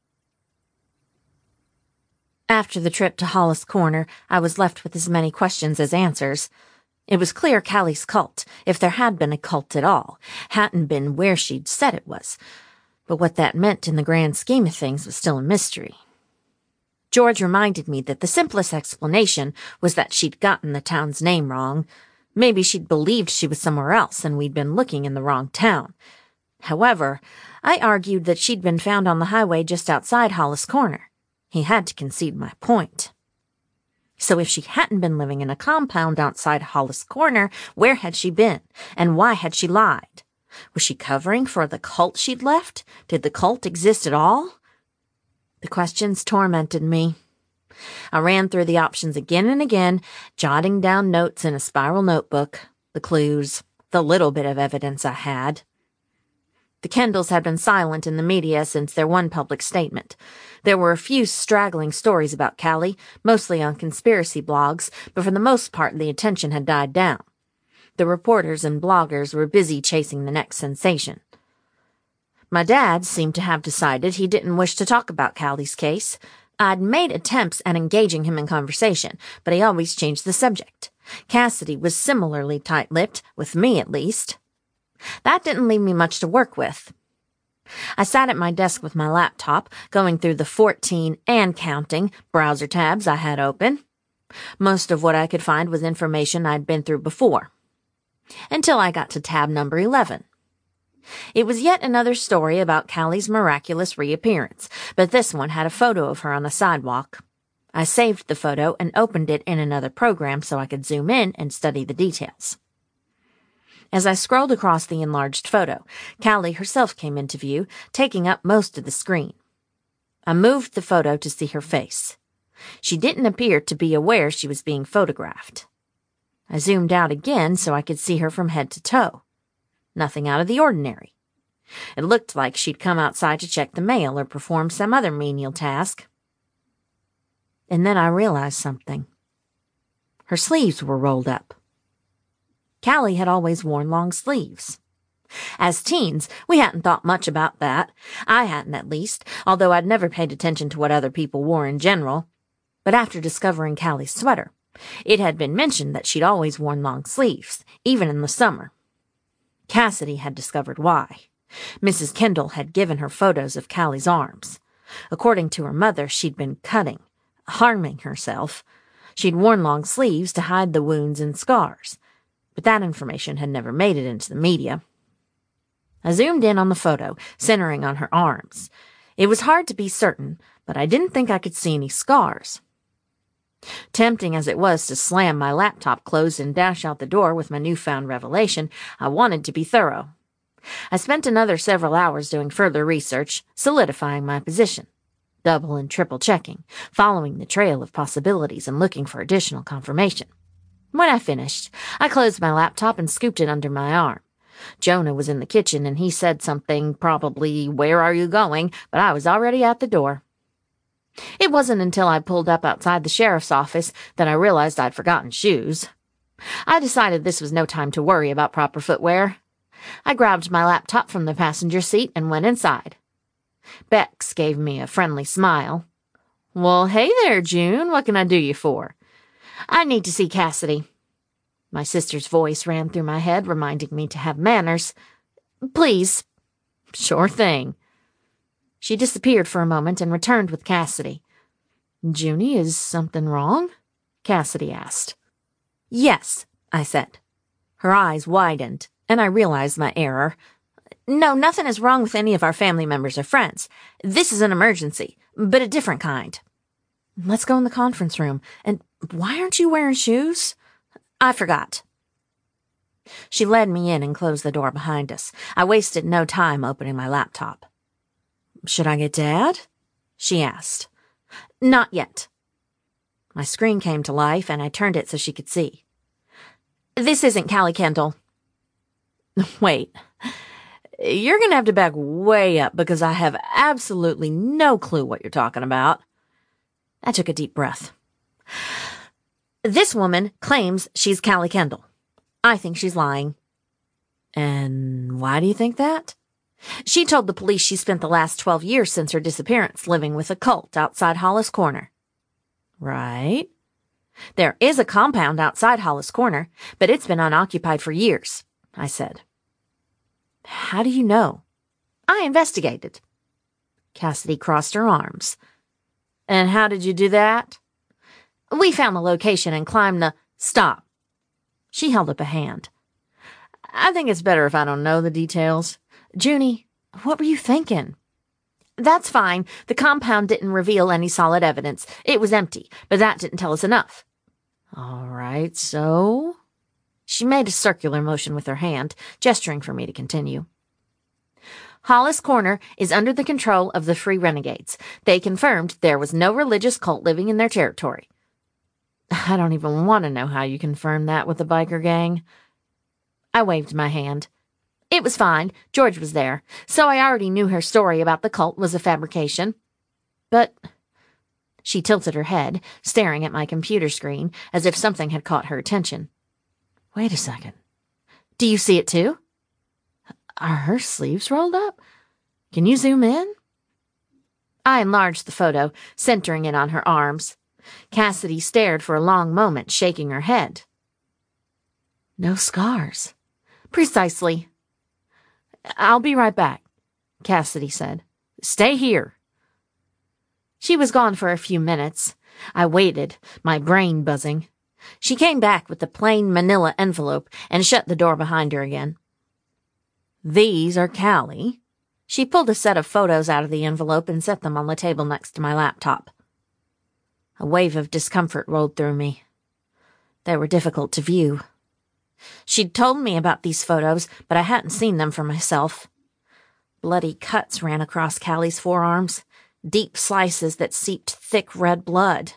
After the trip to Hollis Corner, I was left with as many questions as answers. It was clear Callie's cult, if there had been a cult at all, hadn't been where she'd said it was. But what that meant in the grand scheme of things was still a mystery. George reminded me that the simplest explanation was that she'd gotten the town's name wrong. Maybe she'd believed she was somewhere else and we'd been looking in the wrong town. However, I argued that she'd been found on the highway just outside Hollis Corner. He had to concede my point. So if she hadn't been living in a compound outside Hollis Corner, where had she been, and why had she lied? Was she covering for the cult she'd left? Did the cult exist at all? The questions tormented me. I ran through the options again and again, jotting down notes in a spiral notebook, the clues, the little bit of evidence I had. The Kendalls had been silent in the media since their one public statement. There were a few straggling stories about Callie, mostly on conspiracy blogs, but for the most part the attention had died down. The reporters and bloggers were busy chasing the next sensation. My dad seemed to have decided he didn't wish to talk about Callie's case. I'd made attempts at engaging him in conversation, but he always changed the subject. Cassidy was similarly tight-lipped, with me at least. That didn't leave me much to work with. I sat at my desk with my laptop, going through the fourteen and counting browser tabs I had open. Most of what I could find was information I'd been through before. Until I got to tab number eleven. It was yet another story about Callie's miraculous reappearance, but this one had a photo of her on the sidewalk. I saved the photo and opened it in another program so I could zoom in and study the details. As I scrolled across the enlarged photo, Callie herself came into view, taking up most of the screen. I moved the photo to see her face. She didn't appear to be aware she was being photographed. I zoomed out again so I could see her from head to toe. Nothing out of the ordinary. It looked like she'd come outside to check the mail or perform some other menial task. And then I realized something. Her sleeves were rolled up. Callie had always worn long sleeves. As teens, we hadn't thought much about that. I hadn't, at least, although I'd never paid attention to what other people wore in general. But after discovering Callie's sweater, it had been mentioned that she'd always worn long sleeves, even in the summer. Cassidy had discovered why. Missus Kendall had given her photos of Callie's arms. According to her mother, she'd been cutting, harming herself. She'd worn long sleeves to hide the wounds and scars. But that information had never made it into the media. I zoomed in on the photo, centering on her arms. It was hard to be certain, but I didn't think I could see any scars. Tempting as it was to slam my laptop closed and dash out the door with my newfound revelation, I wanted to be thorough. I spent another several hours doing further research, solidifying my position, double and triple checking, following the trail of possibilities and looking for additional confirmation. When I finished, I closed my laptop and scooped it under my arm. Jonah was in the kitchen and he said something, probably, "Where are you going?" but I was already at the door. It wasn't until I pulled up outside the sheriff's office that I realized I'd forgotten shoes. I decided this was no time to worry about proper footwear. I grabbed my laptop from the passenger seat and went inside. Bex gave me a friendly smile. Well, hey there, June. What can I do you for? I need to see Cassidy. My sister's voice ran through my head, reminding me to have manners. Please. Sure thing. She disappeared for a moment and returned with Cassidy. Junie, is something wrong? Cassidy asked. Yes, I said. Her eyes widened, and I realized my error. No, nothing is wrong with any of our family members or friends. This is an emergency, but a different kind. Let's go in the conference room. And why aren't you wearing shoes? I forgot. She led me in and closed the door behind us. I wasted no time opening my laptop. Should I get Dad? She asked. Not yet. My screen came to life, and I turned it so she could see. This isn't Callie Kendall. Wait. You're going to have to back way up because I have absolutely no clue what you're talking about. I took a deep breath. This woman claims she's Callie Kendall. I think she's lying. And why do you think that? She told the police she spent the last twelve years since her disappearance living with a cult outside Hollis Corner. Right. There is a compound outside Hollis Corner, but it's been unoccupied for years, I said. How do you know? I investigated. Cassidy crossed her arms. And how did you do that? We found the location and climbed the... Stop. She held up a hand. I think it's better if I don't know the details. Junie, what were you thinking? That's fine. The compound didn't reveal any solid evidence. It was empty, but that didn't tell us enough. All right, so... She made a circular motion with her hand, gesturing for me to continue. Hollis Corner is under the control of the Free Renegades. They confirmed there was no religious cult living in their territory. I don't even want to know how you confirmed that with the biker gang. I waved my hand. It was fine. George was there, so I already knew her story about the cult was a fabrication. But... She tilted her head, staring at my computer screen, as if something had caught her attention. Wait a second. Do you see it too? Are her sleeves rolled up? Can you zoom in? I enlarged the photo, centering it on her arms. Cassidy stared for a long moment, shaking her head. No scars. Precisely. I'll be right back, Cassidy said. Stay here. She was gone for a few minutes. I waited, my brain buzzing. She came back with the plain manila envelope and shut the door behind her again. These are Callie. She pulled a set of photos out of the envelope and set them on the table next to my laptop. A wave of discomfort rolled through me. They were difficult to view. She'd told me about these photos, but I hadn't seen them for myself. Bloody cuts ran across Callie's forearms, deep slices that seeped thick red blood.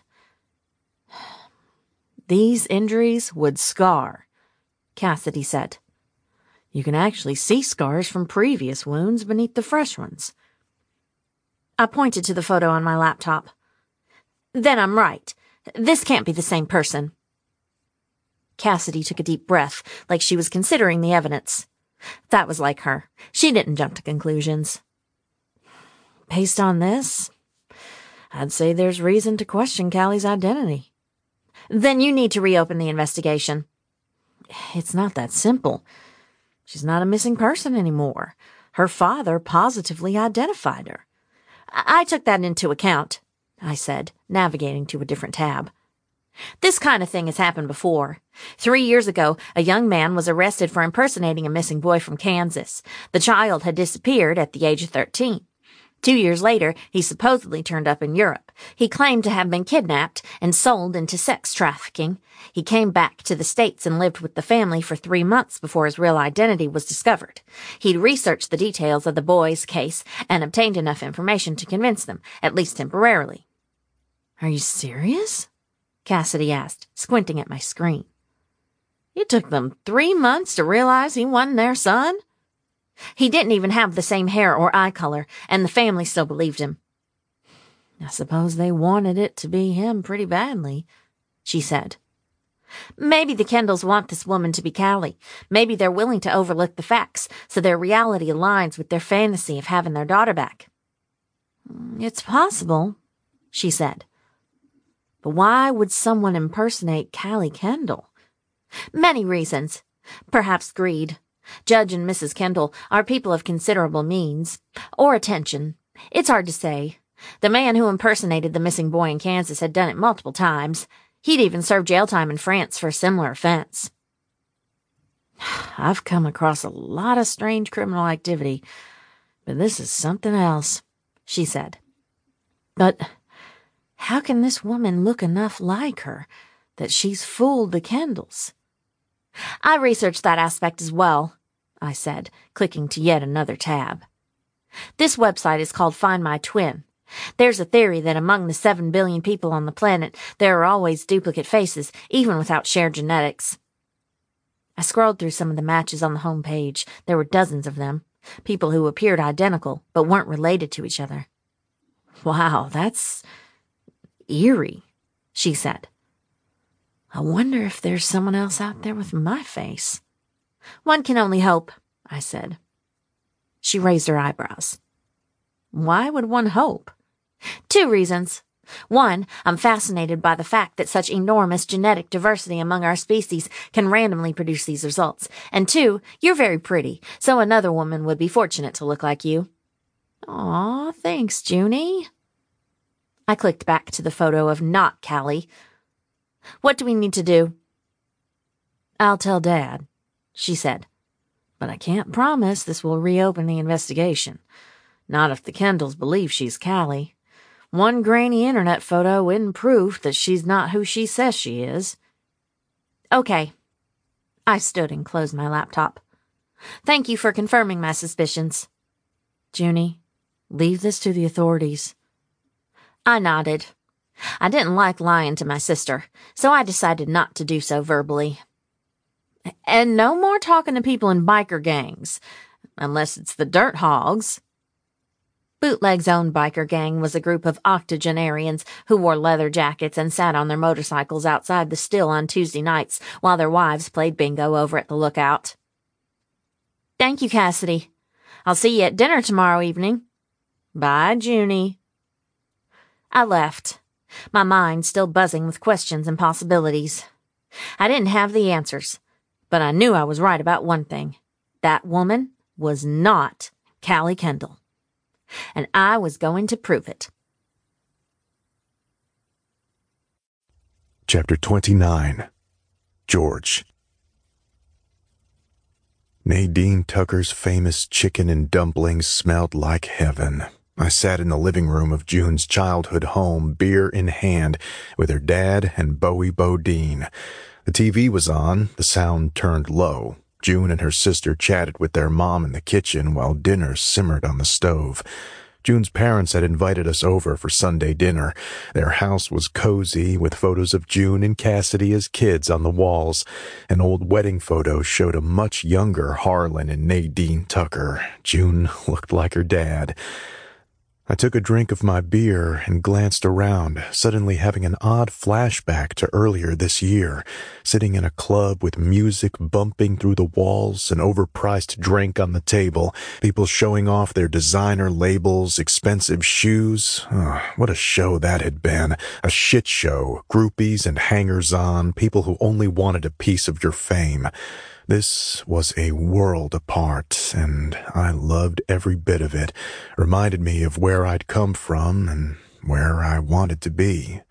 These injuries would scar, Cassidy said. You can actually see scars from previous wounds beneath the fresh ones. I pointed to the photo on my laptop. Then I'm right. This can't be the same person. Cassidy took a deep breath, like she was considering the evidence. That was like her. She didn't jump to conclusions. Based on this, I'd say there's reason to question Callie's identity. Then you need to reopen the investigation. It's not that simple. She's not a missing person anymore. Her father positively identified her. I, I took that into account, I said, navigating to a different tab. This kind of thing has happened before. Three years ago, a young man was arrested for impersonating a missing boy from Kansas. The child had disappeared at the age of thirteen. Two years later, he supposedly turned up in Europe. He claimed to have been kidnapped and sold into sex trafficking. He came back to the States and lived with the family for three months before his real identity was discovered. He'd researched the details of the boy's case and obtained enough information to convince them, at least temporarily. Are you serious? Cassidy asked, squinting at my screen. It took them three months to realize he wasn't their son? He didn't even have the same hair or eye color, and the family still believed him. I suppose they wanted it to be him pretty badly, she said. Maybe the Kendalls want this woman to be Callie. Maybe they're willing to overlook the facts, so their reality aligns with their fantasy of having their daughter back. It's possible, she said. But why would someone impersonate Callie Kendall? Many reasons. Perhaps greed. Judge and Missus Kendall are people of considerable means. Or attention. It's hard to say. The man who impersonated the missing boy in Kansas had done it multiple times. He'd even served jail time in France for a similar offense. I've come across a lot of strange criminal activity, but this is something else, she said. But how can this woman look enough like her that she's fooled the Kendalls? I researched that aspect as well, I said, clicking to yet another tab. This website is called Find My Twin. There's a theory that among the seven billion people on the planet, there are always duplicate faces, even without shared genetics. I scrolled through some of the matches on the home page. There were dozens of them, people who appeared identical but weren't related to each other. Wow, that's eerie, she said. I wonder if there's someone else out there with my face. One can only hope, I said. She raised her eyebrows. Why would one hope? Two reasons. One, I'm fascinated by the fact that such enormous genetic diversity among our species can randomly produce these results. And two, you're very pretty, so another woman would be fortunate to look like you. Aw, thanks, Junie. I clicked back to the photo of not Callie. What do we need to do? I'll tell Dad, she said. But I can't promise this will reopen the investigation. Not if the Kendalls believe she's Callie. One grainy internet photo isn't proof that she's not who she says she is. Okay. I stood and closed my laptop. Thank you for confirming my suspicions. Junie, leave this to the authorities. I nodded. I didn't like lying to my sister, so I decided not to do so verbally. And no more talking to people in biker gangs, unless it's the Dirt Hogs. Bootleg's own biker gang was a group of octogenarians who wore leather jackets and sat on their motorcycles outside the Still on Tuesday nights while their wives played bingo over at the Lookout. Thank you, Cassidy. I'll see you at dinner tomorrow evening. Bye, Junie. I left, my mind still buzzing with questions and possibilities. I didn't have the answers, but I knew I was right about one thing. That woman was not Callie Kendall. And I was going to prove it. Chapter twenty-nine. George. Nadine Tucker's famous chicken and dumplings smelled like heaven. I sat in the living room of June's childhood home, beer in hand, with her dad and Bowie Bodine. The T V was on, the sound turned low. June and her sister chatted with their mom in the kitchen while dinner simmered on the stove. June's parents had invited us over for Sunday dinner. Their house was cozy, with photos of June and Cassidy as kids on the walls. An old wedding photo showed a much younger Harlan and Nadine Tucker. June looked like her dad. I took a drink of my beer and glanced around, suddenly having an odd flashback to earlier this year, sitting in a club with music bumping through the walls, an overpriced drink on the table, people showing off their designer labels, expensive shoes. Oh, what a show that had been. A shit show, groupies and hangers-on, people who only wanted a piece of your fame. This was a world apart, and I loved every bit of it. Reminded me of where I'd come from and where I wanted to be.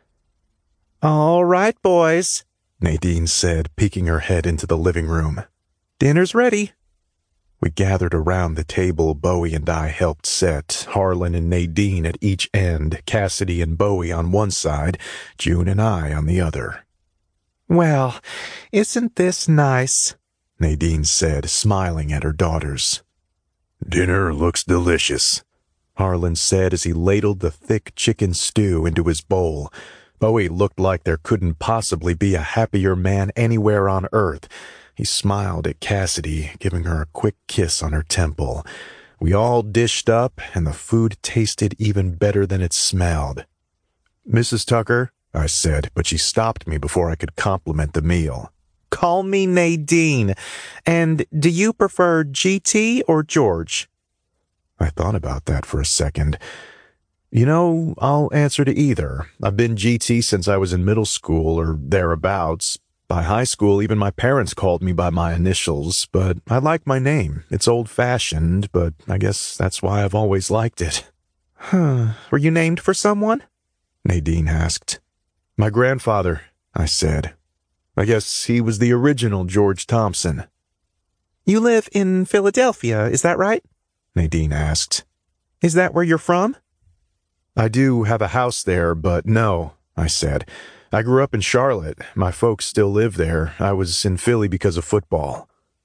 All right, boys, Nadine said, peeking her head into the living room. Dinner's ready. We gathered around the table Bowie and I helped set, Harlan and Nadine at each end, Cassidy and Bowie on one side, June and I on the other. Well, isn't this nice? Nadine said, smiling at her daughters. Dinner looks delicious, Harlan said as he ladled the thick chicken stew into his bowl. Bowie looked like there couldn't possibly be a happier man anywhere on earth. He smiled at Cassidy, giving her a quick kiss on her temple. We all dished up, and the food tasted even better than it smelled. Missus Tucker, I said, but she stopped me before I could compliment the meal. Call me Nadine. And do you prefer G T or George? I thought about that for a second. You know, I'll answer to either. I've been G T since I was in middle school or thereabouts. By high school, even my parents called me by my initials, but I like my name. It's old-fashioned, but I guess that's why I've always liked it. Huh. Were you named for someone? Nadine asked. My grandfather, I said. I guess he was the original George Thompson. You live in Philadelphia, is that right? Nadine asked. Is that where you're from? I do have a house there, but no, I said. I grew up in Charlotte. My folks still live there. I was in Philly because of football.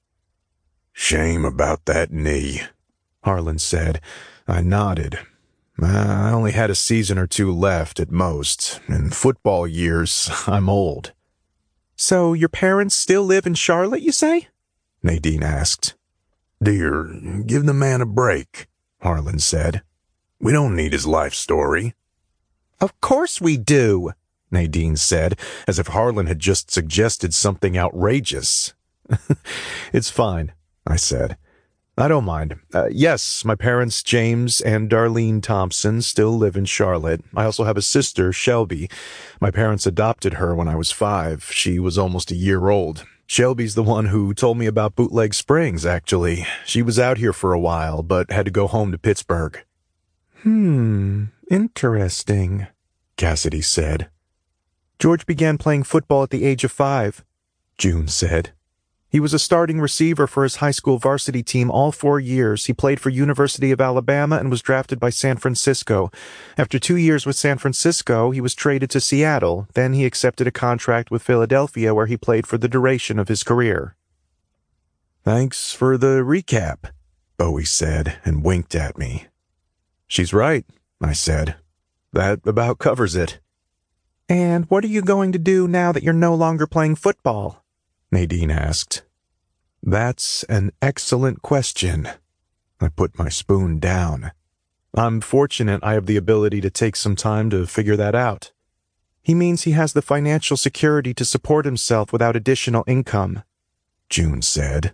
Shame about that knee, Harlan said. I nodded. I only had a season or two left at most. In football years, I'm old. So your parents still live in Charlotte, you say? Nadine asked. Dear, give the man a break, Harlan said. We don't need his life story. Of course we do, Nadine said, as if Harlan had just suggested something outrageous. It's fine, I said. I don't mind. Uh, yes, my parents, James and Darlene Thompson, still live in Charlotte. I also have a sister, Shelby. My parents adopted her when I was five. She was almost a year old. Shelby's the one who told me about Bootleg Springs, actually. She was out here for a while, but had to go home to Pittsburgh. Hmm, interesting, Cassidy said. George began playing football at the age of five, June said. He was a starting receiver for his high school varsity team all four years. He played for University of Alabama and was drafted by San Francisco. After two years with San Francisco, he was traded to Seattle. Then he accepted a contract with Philadelphia where he played for the duration of his career. Thanks for the recap, Bowie said and winked at me. She's right, I said. That about covers it. And what are you going to do now that you're no longer playing football? Nadine asked. That's an excellent question. I put my spoon down. I'm fortunate I have the ability to take some time to figure that out. He means he has the financial security to support himself without additional income, June said.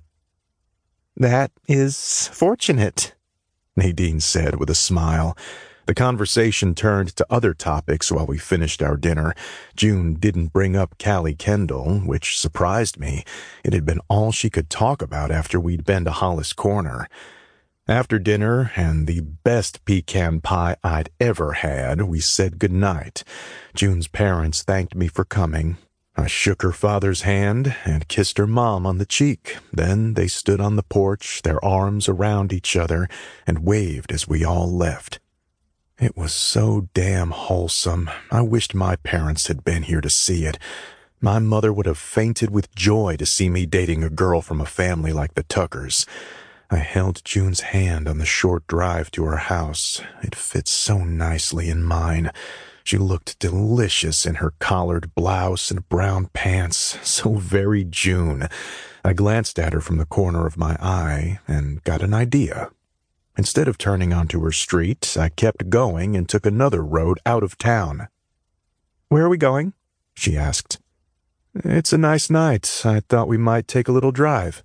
That is fortunate, Nadine said with a smile. The conversation turned to other topics while we finished our dinner. June didn't bring up Callie Kendall, which surprised me. It had been all she could talk about after we'd been to Hollis Corner. After dinner and the best pecan pie I'd ever had, we said goodnight. June's parents thanked me for coming. I shook her father's hand and kissed her mom on the cheek. Then they stood on the porch, their arms around each other, and waved as we all left. It was so damn wholesome. I wished my parents had been here to see it. My mother would have fainted with joy to see me dating a girl from a family like the Tuckers. I held June's hand on the short drive to her house. It fit so nicely in mine. She looked delicious in her collared blouse and brown pants, so very June. I glanced at her from the corner of my eye and got an idea. Instead of turning onto her street, I kept going and took another road out of town. Where are we going? She asked. It's a nice night. I thought we might take a little drive.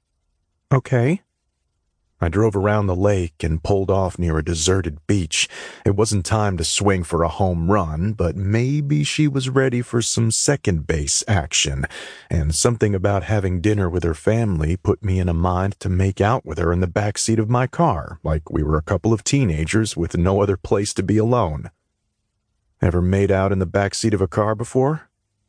Okay. I drove around the lake and pulled off near a deserted beach. It wasn't time to swing for a home run, but maybe she was ready for some second base action, and something about having dinner with her family put me in a mind to make out with her in the back seat of my car, like we were a couple of teenagers with no other place to be alone. Ever made out in the back seat of a car before?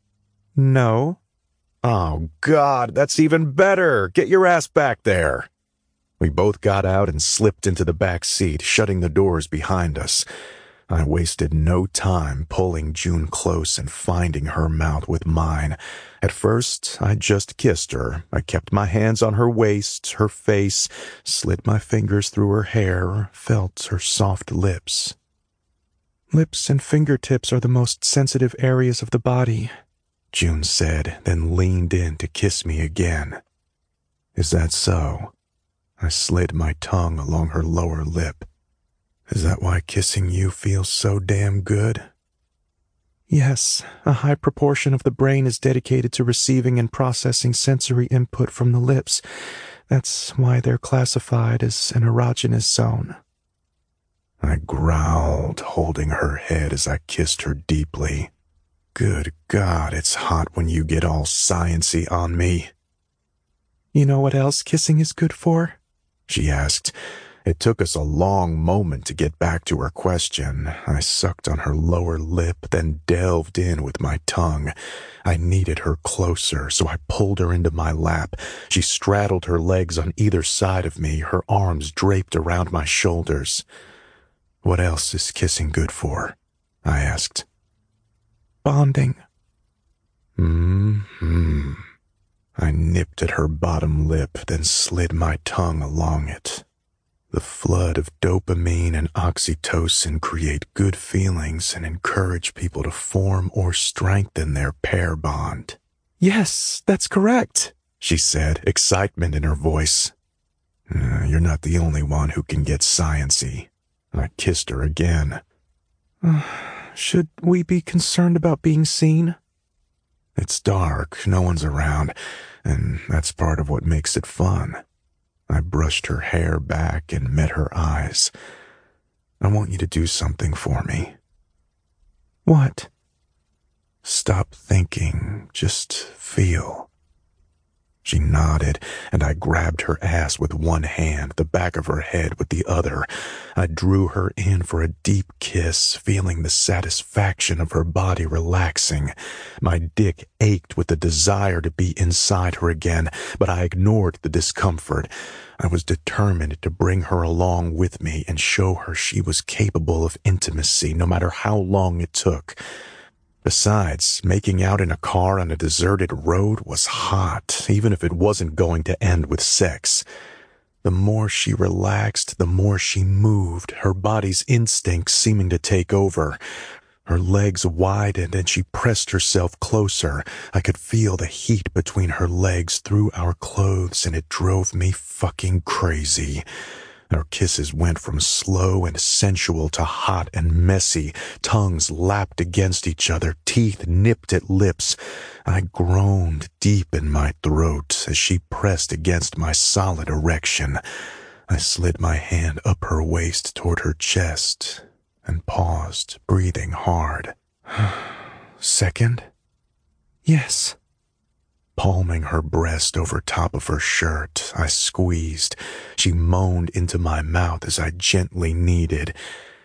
No. Oh, God, that's even better. Get your ass back there. We both got out and slipped into the back seat, shutting the doors behind us. I wasted no time pulling June close and finding her mouth with mine. At first, I just kissed her. I kept my hands on her waist, her face, slid my fingers through her hair, felt her soft lips. Lips and fingertips are the most sensitive areas of the body, June said, then leaned in to kiss me again. Is that so? I slid my tongue along her lower lip. Is that why kissing you feels so damn good? Yes, a high proportion of the brain is dedicated to receiving and processing sensory input from the lips. That's why they're classified as an erogenous zone. I growled, holding her head as I kissed her deeply. Good God, it's hot when you get all science-y on me. You know what else kissing is good for? She asked. It took us a long moment to get back to her question. I sucked on her lower lip, then delved in with my tongue. I needed her closer, so I pulled her into my lap. She straddled her legs on either side of me, her arms draped around my shoulders. What else is kissing good for? I asked. Bonding. Mm-hmm. I nipped at her bottom lip, then slid my tongue along it. The flood of dopamine and oxytocin create good feelings and encourage people to form or strengthen their pair bond. Yes, that's correct, she said, excitement in her voice. Uh, you're not the only one who can get science-y. I kissed her again. Uh, should we be concerned about being seen? It's dark, no one's around, and that's part of what makes it fun. I brushed her hair back and met her eyes. I want you to do something for me. What? Stop thinking, just feel. She nodded, and I grabbed her ass with one hand, the back of her head with the other. I drew her in for a deep kiss, feeling the satisfaction of her body relaxing. My dick ached with the desire to be inside her again, but I ignored the discomfort. I was determined to bring her along with me and show her she was capable of intimacy, no matter how long it took. Besides, making out in a car on a deserted road was hot, even if it wasn't going to end with sex. The more she relaxed, the more she moved, her body's instincts seeming to take over. Her legs widened and she pressed herself closer. I could feel the heat between her legs through our clothes, and it drove me fucking crazy. Our kisses went from slow and sensual to hot and messy. Tongues lapped against each other, teeth nipped at lips. I groaned deep in my throat as she pressed against my solid erection. I slid my hand up her waist toward her chest and paused, breathing hard. Second? Yes. Palming her breast over top of her shirt, I squeezed. She moaned into my mouth as I gently kneaded.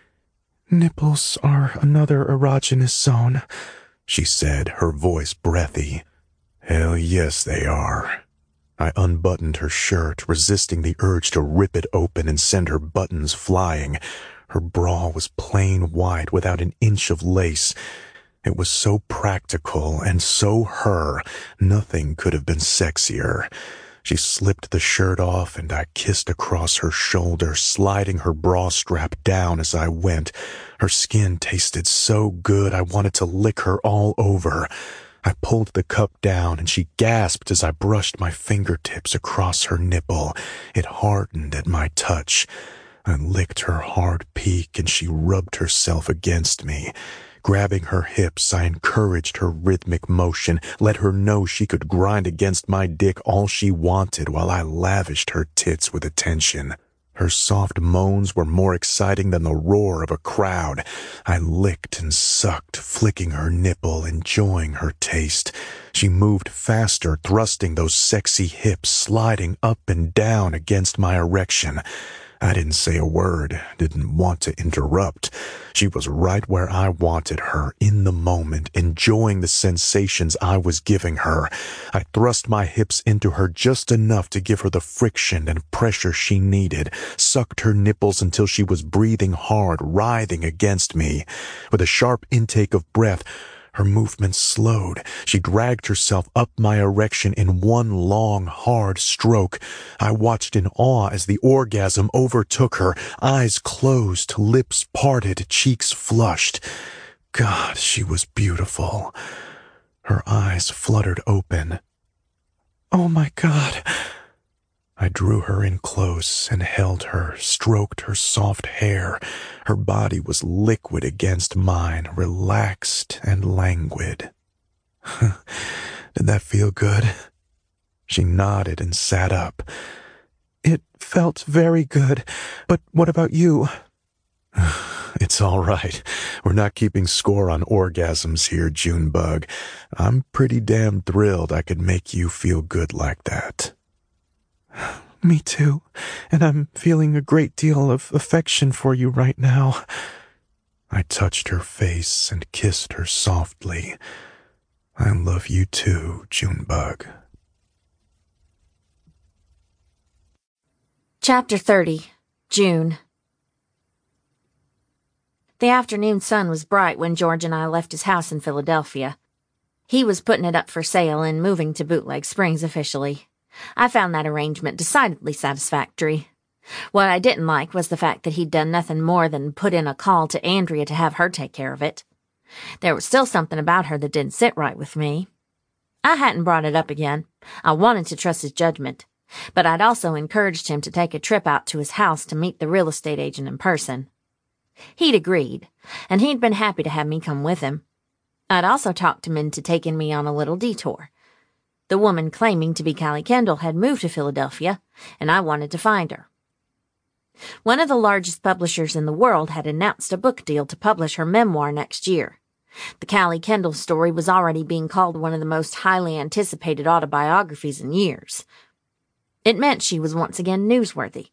Nipples are another erogenous zone, she said, her voice breathy. Hell yes, they are. I unbuttoned her shirt, resisting the urge to rip it open and send her buttons flying. Her bra was plain white without an inch of lace. It was so practical and so her. Nothing could have been sexier. She slipped the shirt off and I kissed across her shoulder, sliding her bra strap down as I went. Her skin tasted so good I wanted to lick her all over. I pulled the cup down and she gasped as I brushed my fingertips across her nipple. It hardened at my touch. I licked her hard peak and she rubbed herself against me. Grabbing her hips, I encouraged her rhythmic motion, let her know she could grind against my dick all she wanted while I lavished her tits with attention. Her soft moans were more exciting than the roar of a crowd. I licked and sucked, flicking her nipple, enjoying her taste. She moved faster, thrusting those sexy hips, sliding up and down against my erection. I didn't say a word, didn't want to interrupt. She was right where I wanted her, in the moment, enjoying the sensations I was giving her. I thrust my hips into her just enough to give her the friction and pressure she needed, sucked her nipples until she was breathing hard, writhing against me. With a sharp intake of breath, her movements slowed. She dragged herself up my erection in one long, hard stroke. I watched in awe as the orgasm overtook her, eyes closed, lips parted, cheeks flushed. God, she was beautiful. Her eyes fluttered open. Oh my God. I drew her in close and held her, stroked her soft hair. Her body was liquid against mine, relaxed and languid. Did that feel good? She nodded and sat up. It felt very good, but what about you? It's all right. We're not keeping score on orgasms here, Junebug. I'm pretty damn thrilled I could make you feel good like that. Me too, and I'm feeling a great deal of affection for you right now. I touched her face and kissed her softly. I love you too, Junebug. Chapter thirty. June. The afternoon sun was bright when George and I left his house in Philadelphia. He was putting it up for sale and moving to Bootleg Springs officially. I found that arrangement decidedly satisfactory. What I didn't like was the fact that he'd done nothing more than put in a call to Andrea to have her take care of it. There was still something about her that didn't sit right with me. I hadn't brought it up again. I wanted to trust his judgment. But I'd also encouraged him to take a trip out to his house to meet the real estate agent in person. He'd agreed, and he'd been happy to have me come with him. I'd also talked him into taking me on a little detour. The woman claiming to be Callie Kendall had moved to Philadelphia, and I wanted to find her. One of the largest publishers in the world had announced a book deal to publish her memoir next year. The Callie Kendall story was already being called one of the most highly anticipated autobiographies in years. It meant she was once again newsworthy,